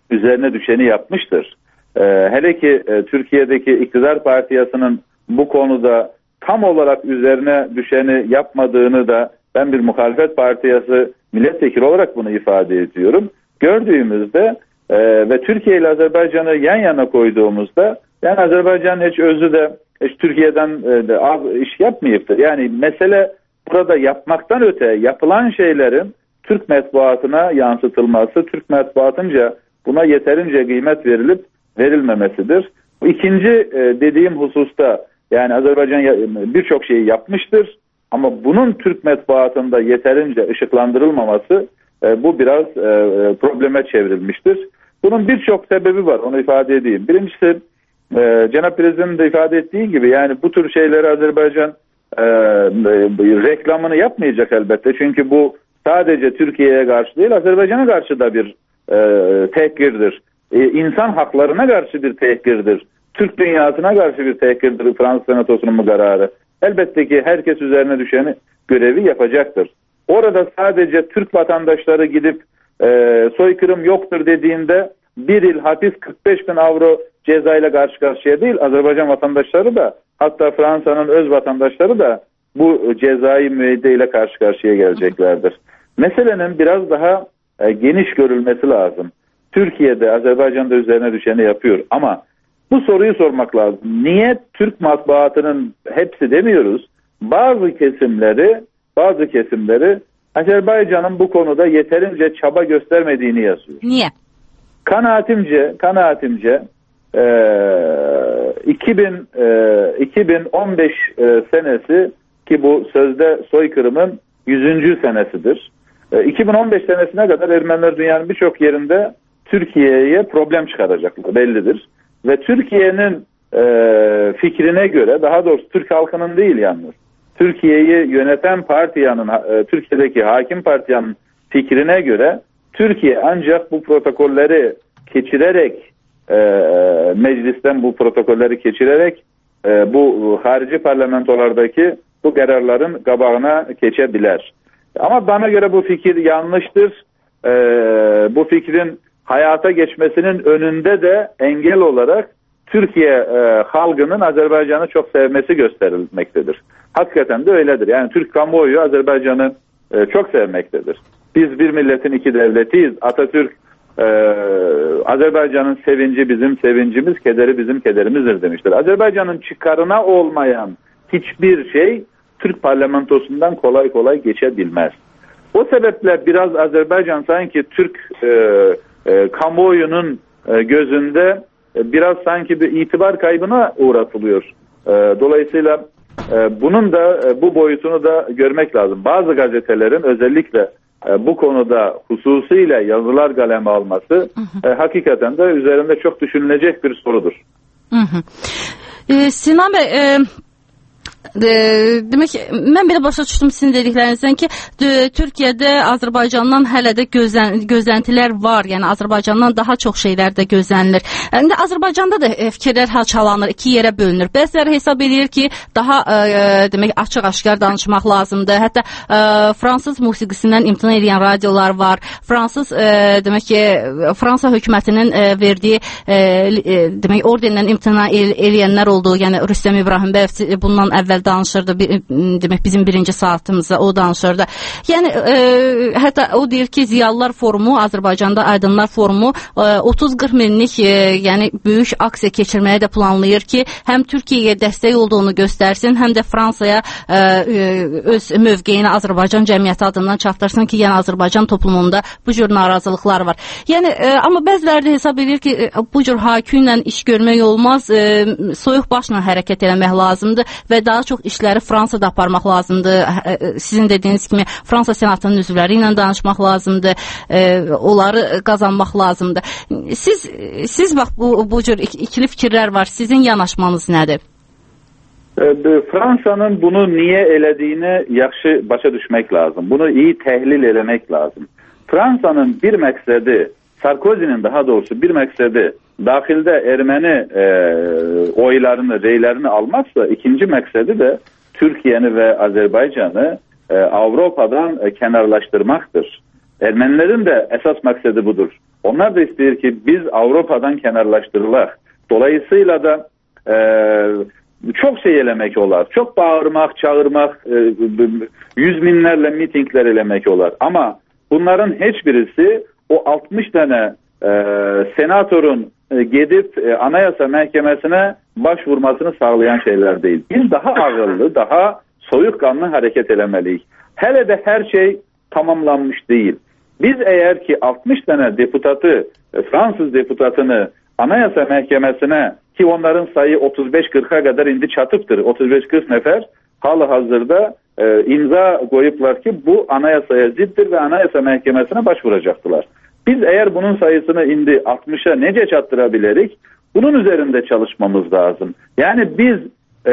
üzerine düşeni yapmıştır. Ee, hele ki e, Türkiye'deki iktidar partiyasının bu konuda tam olarak üzerine düşeni yapmadığını da ben bir muhalefet partiyası milletvekili olarak bunu ifade ediyorum. Gördüğümüzde e, ve Türkiye ile Azerbaycan'ı yan yana koyduğumuzda yani Azerbaycan hiç özü de hiç Türkiye'den e, de az iş yapmayıptır. Yani mesele burada yapmaktan öte yapılan şeylerin Türk matbuatına yansıtılması, Türk matbuatınca buna yeterince kıymet verilip verilmemesidir. Bu ikinci e, dediğim hususta yani Azerbaycan birçok şeyi yapmıştır ama bunun Türk matbuatında yeterince ışıklandırılmaması e, bu biraz e, probleme çevrilmiştir. Bunun birçok sebebi var, onu ifade edeyim. Birincisi e, Cenab-ı Prezident'in de ifade ettiği gibi yani bu tür şeyleri Azerbaycan e, reklamını yapmayacak elbette. Çünkü bu sadece Türkiye'ye karşı değil Azerbaycan'a karşı da bir e, tehkirdir. E, insan haklarına karşı bir tehkirdir. Türk dünyasına karşı bir tehkirdir Fransız Senatosu'nun bu kararı. Elbette ki herkes üzerine düşeni görevi yapacaktır. Orada sadece Türk vatandaşları gidip e, soykırım yoktur dediğinde bir yıl hapis kırk beş bin avro cezayla karşı karşıya değil. Azerbaycan vatandaşları da hatta Fransa'nın öz vatandaşları da bu cezai müeyyideyle karşı karşıya geleceklerdir. Meselenin biraz daha e, geniş görülmesi lazım. Türkiye'de Azerbaycan'da üzerine düşeni yapıyor ama bu soruyu sormak lazım. Niye Türk matbuatının hepsi demiyoruz? Bazı kesimleri, bazı kesimleri Azerbaycan'ın bu konuda yeterince çaba göstermediğini yazıyor. Niye? Kanaatimce, kanaatimce e, iki bin, e, iki bin on beş e, senesi ki bu sözde soykırımın yüzüncü senesidir. E, iki bin on beş senesine kadar Ermeniler dünyanın birçok yerinde Türkiye'ye problem çıkaracaklar bellidir. Ve Türkiye'nin e, fikrine göre daha doğrusu Türk halkının değil yalnız Türkiye'yi yöneten partiyanın e, Türkiye'deki hakim partiyanın fikrine göre Türkiye ancak bu protokolleri geçirerek e, meclisten bu protokolleri geçirerek e, bu harici parlamentolardaki bu kararların kabağına geçebilir. Ama bana göre bu fikir yanlıştır. E, bu fikrin hayata geçmesinin önünde de engel olarak Türkiye e, halkının Azerbaycan'ı çok sevmesi gösterilmektedir. Hakikaten de öyledir. Yani Türk kamuoyu Azerbaycan'ı e, çok sevmektedir. Biz bir milletin iki devletiyiz. Atatürk e, Azerbaycan'ın sevinci bizim sevincimiz, kederi bizim kederimizdir demiştir. Azerbaycan'ın çıkarına olmayan hiçbir şey Türk parlamentosundan kolay kolay geçebilmez. O sebeple biraz Azerbaycan sanki Türk e, e, kamuoyunun e, gözünde e, biraz sanki bir itibar kaybına uğratılıyor. E, dolayısıyla e, bunun da e, bu boyutunu da görmek lazım. Bazı gazetelerin özellikle e, bu konuda hususiyle yazılar kaleme alması hı hı. E, hakikaten de üzerinde çok düşünülecek bir sorudur. Hı hı. Ee, Sinan Bey, e E, demək, mən belə başa düşdüm sizin dediklərinizdən ki, Türkiyədə Azərbaycandan hələ də gözlən, gözləntilər var, yəni Azərbaycandan daha çox şeylər də gözlənilir. İndi Azərbaycanda da fikirlər haçalanır, iki yerə bölünür. Bəziləri hesab edir ki, daha e, demək açıq-aşkar danışmaq lazımdır. Hətta e, fransız musiqisindən imtina edən radiolar var. Fransız e, demək ki, Fransa hökumətinin e, verdiyi e, e, demək ordendən imtina eləyənlər oldu. Yəni Rüstəm İbrahimbəyev bundan əvvəl danışırdı, bir, demək bizim birinci saatımızda o danışırdı. Yəni e, hətta o deyir ki, Ziyalılar Forumu, Azərbaycanda Aydınlar Forumu e, otuz qırx minlik e, yəni böyük aksiya keçirməyə də planlayır ki, həm Türkiyəyə dəstək olduğunu göstərsin, həm də Fransaya e, öz mövqeyini Azərbaycan cəmiyyəti adından çatdırsın ki, yəni Azərbaycan toplumunda bu cür narazılıqlar var. Yəni e, amma bəziləri də hesab edir ki, e, bu cür hakimlə iş görmək olmaz, e, soyuq başla hərəkət etmək lazımdır və daha çox işləri Fransada aparmaq lazımdır. Sizin dediyiniz kimi Fransa Senatının üzvləri ilə danışmaq lazımdır. E, onları qazanmaq lazımdır. Siz siz bax bu bu cür ikili fikirlər var. Sizin yanaşmanız nədir? E, Fransa'nın bunu niye elədiyini yaxşı başa düşmək lazım. Bunu iyi təhlil eləmək lazım. Fransa'nın bir məqsədi, Sarkozy'nin daha doğrusu bir məqsədi daxildə erməni e, oylarını, reylerini almazsa ikinci məqsədi de Türkiye'ni ve Azerbaycan'ı e, Avrupa'dan e, kenarlaştırmaktır. Ermenilerin de esas məqsədi budur. Onlar da istəyir ki, biz Avropadan kənarlaşdırılaq. Dolayısıyla da e, çok şey eləmək olar. Çok bağırmaq, çağırmaq, e, yüz minlərlə mitinglər eləmək olar. Ama bunların heç birisi o altmış tane e, senatorun e, gedip e, Anayasa Məhkəməsinə başvurmasını sağlayan şeyler değil. Biz daha ağırlı, daha soyuqqanlı hareket eləməliyik. Hələ də hər şey tamamlanmış değil. Biz eğer ki altmış tane deputatı, e, Fransız deputatını Anayasa Məhkəməsinə, ki onların sayı otuz beş qırxa kadar indi çatıbdır. otuz beş qırx nəfər halı hazırda e, imza koyuplar ki bu anayasaya ziddir ve Anayasa Məhkəməsinə başvuracaktılar. Biz eğer bunun sayısını indi altmışa nece çattırabilirik? Bunun üzerinde çalışmamız lazım. Yani biz e,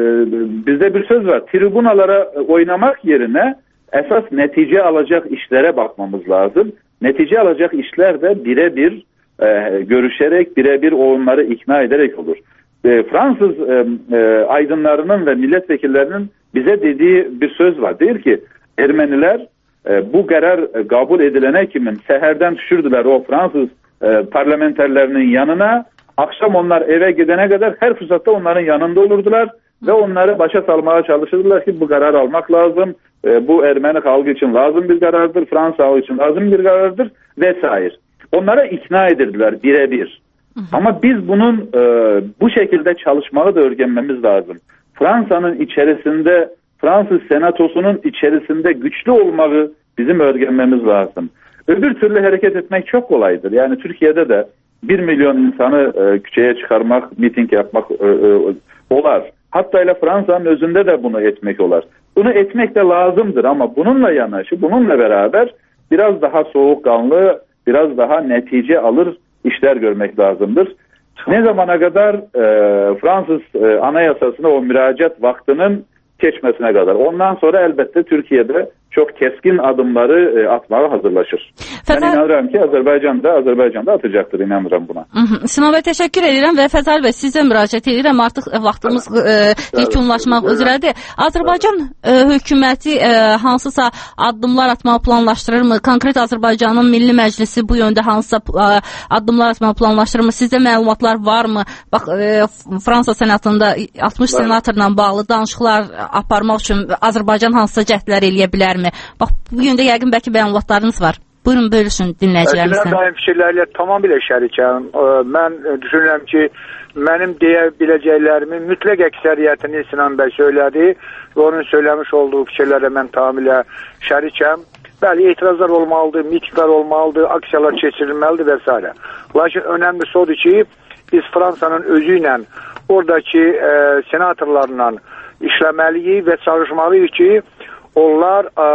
bizde bir söz var. Tribunalara oynamak yerine esas netice alacak işlere bakmamız lazım. Netice alacak işler de birebir e, görüşerek, birebir onları ikna ederek olur. E, Fransız e, e, aydınlarının ve milletvekillerinin bize dediği bir söz var. Deyir ki Ermeniler e, bu karar e, kabul edilene kimin seherden düşürdüler o Fransız e, parlamenterlerinin yanına. Akşam onlar eve gidene kadar her fırsatta onların yanında olurdular ve onları başa salmaya çalışırdılar ki bu karar almak lazım. E, bu Ermeni halkı için lazım bir karardır, Fransa halkı için lazım bir karardır vesaire. Onlara ikna edirdiler birebir. Ama biz bunun e, bu şekilde çalışmalı da öğrenmemiz lazım. Fransa'nın içerisinde, Fransız senatosunun içerisinde güçlü olmayı bizim öğrenmemiz lazım. Öbür türlü hareket etmek çok kolaydır. Yani Türkiye'de de bir milyon insanı e, küçeye çıkarmak, miting yapmak e, e, olar. Hatta ile Fransa'nın özünde de bunu etmek olar. Bunu etmek de lazımdır ama bununla yanaşı, bununla beraber biraz daha soğukkanlı, biraz daha netice alır işler görmek lazımdır. Ne zamana kadar e, Fransız e, anayasasına o müracaat vaktinin geçmesine kadar. Ondan sonra elbette Türkiye'de çok keskin adımları e, atmaya hazırlaşır. Fəzal... Ben inanıram ki Azərbaycanda, Azərbaycanda atacaktır, inanıram buna. Sinan bəy, təşəkkür edirəm və Fəzal bəy, sizə müraciət edirəm. Artıq vaxtımız e, yekunlaşmaq üzrədir. Azərbaycan e, hökuməti e, hansısa addımlar atmağı planlaşdırırmı? Konkret Azərbaycanın Milli Məclisi bu yöndə hansısa e, addımlar atmağı planlaşdırırmı? Sizdə məlumatlar varmı? Bax, e, Fransa Senatında altmış senatorla bağlı danışıqlar aparmaq üçün Azərbaycan hansısa cəhdlər eləyə bilərmi? Bax, bu yöndə yəqin bəlkə bəyanatlarınız var. Buyurun, bölüşün dinləyicilərimizdən. Mən daim fikirlərlə tamamilə şərikəm. Mən düşünürəm ki, mənim deyə biləcəklərimin mütləq əksəriyyətini Sinan bəy söylədi və onun söyləmiş olduğu fikirlərlə mən tamamilə şərikəm. Bəli, etirazlar olmalıdır, mitinglər olmalıdır, aksiyalar keçirilməlidir və s. Lakin önəmlisi odur ki, biz Fransanın özü ilə, oradakı e, senatorlarla işləməliyik və çalışmalıyıq ki, onlar e,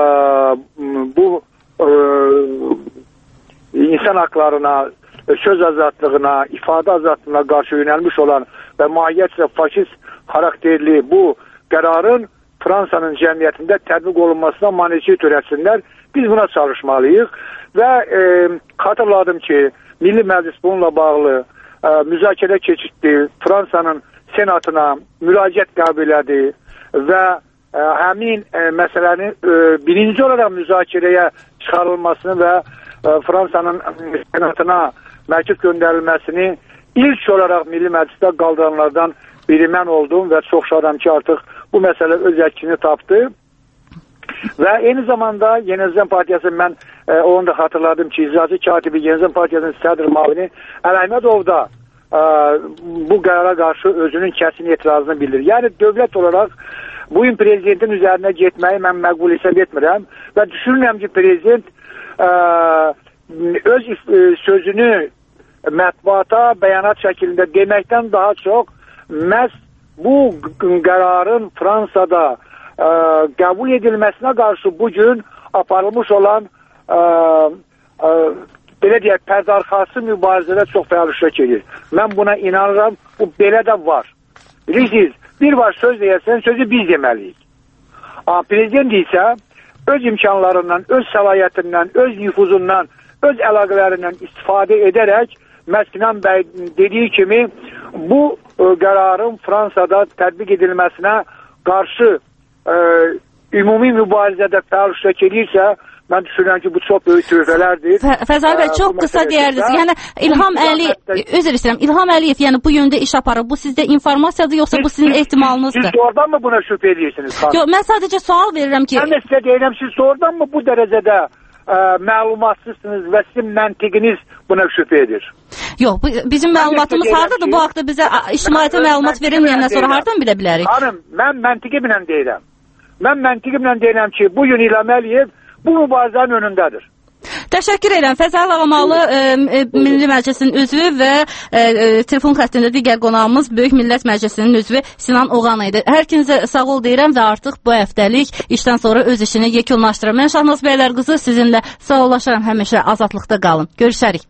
bu e, insan haklarına, söz azadlığına, ifade azadlığına karşı yönelmiş olan ve mahiyyətlə faşist karakterli bu kararın Fransa'nın cəmiyyətində tətbiq olunmasına maneçilik törətsinlər. Biz buna çalışmalıyıq və e, xatırladım ki, Milli Məclis bununla bağlı e, müzakirə keçirdi. Fransa'nın senatına müraciət qəbul elədi və e, həmin e, məsələnin e, birinci olaraq müzakirəyə çıxarılmasını və e, Fransa'nın senatına məktub göndərilməsini ilk olaraq Milli Məclisdə qaldıranlardan biri mən oldum və çox şadam ki, artıq bu məsələ öz əksini tapdı. Və eyni zamanda Yeni Azərbaycan Partiyası, mən e, onu da xatırladım ki, icraçı katibi Yeni Azərbaycan Partiyasının sədr müavini Əli Əhmədov da e, bu qərara qarşı özünün kəsin etirazını bildirir. Yəni dövlət olaraq bu gün prezidentin üzərinə getməyi mən məqbul hesab etmirəm və düşünürəm ki, prezident e, öz e, sözünü mətbuata bəyanat şəklində deməkdən daha çox məhz bu qərarın Fransada e, qəbul edilməsinə qarşı bugün aparılmış olan e, e, belə deyək, pərdarxası mübarizədə çox fəal iştirak edir. Mən buna inanıram, bu belə də var. Bilirsiniz, bir var söz deyərsən, sözü biz deməliyik. Amma prezident isə öz imkanlarından, öz səlahiyyətindən, öz nüfuzundan, öz əlaqələrindən istifadə edərək Sinan bəy dediyi kimi bu e, qərarın Fransada tətbiq edilməsinə qarşı e, ümumi mübarizədə fəal iştirak edirsə, mən düşünürəm ki, bu çox böyük töhfələrdir. Fəzal bəy, çox qısa deyərdiniz. Yəni İlham Əliyev, özür istəyirəm, İlham Əliyev yəni bu yöndə iş aparır. Bu sizdə informasiyadır, yoxsa bu sizin ehtimalınızdır? Siz doğrudan mı buna şübhə edirsiniz? Yox, mən sadəcə sual verirəm ki... Mən də sizə deyirəm, siz doğrudan mı bu dərəcədə ə, məlumatsızsınız və sizin məntiqiniz buna şübhə edir? Yox, bu, bizim məlumatımız hardadır? Ki, bu haqda bizə ictimaiyyətə məlumat verilməyəndən sonra hardan bilə bilərik? Hanım, mən məntiqimlə deyirəm. Mən məntiqimlə deyirəm ki, bu gün İlham Əliyev bu mübarizənin önündədir. Təşəkkür edirəm. Fəzal Ağamalı e, e, Milli Məclisinin üzvü və e, e, telefon xəttində digər qonağımız Böyük Millət Məclisinin üzvü Sinan Oğan idi. Hər ikinizə sağ ol deyirəm və artıq bu həftəlik işdən sonra öz işini yekunlaşdırır. Mən Şahnaz Bəylər qızı sizinlə sağollaşaram, həmişə azadlıqda qalın. Görüşərik.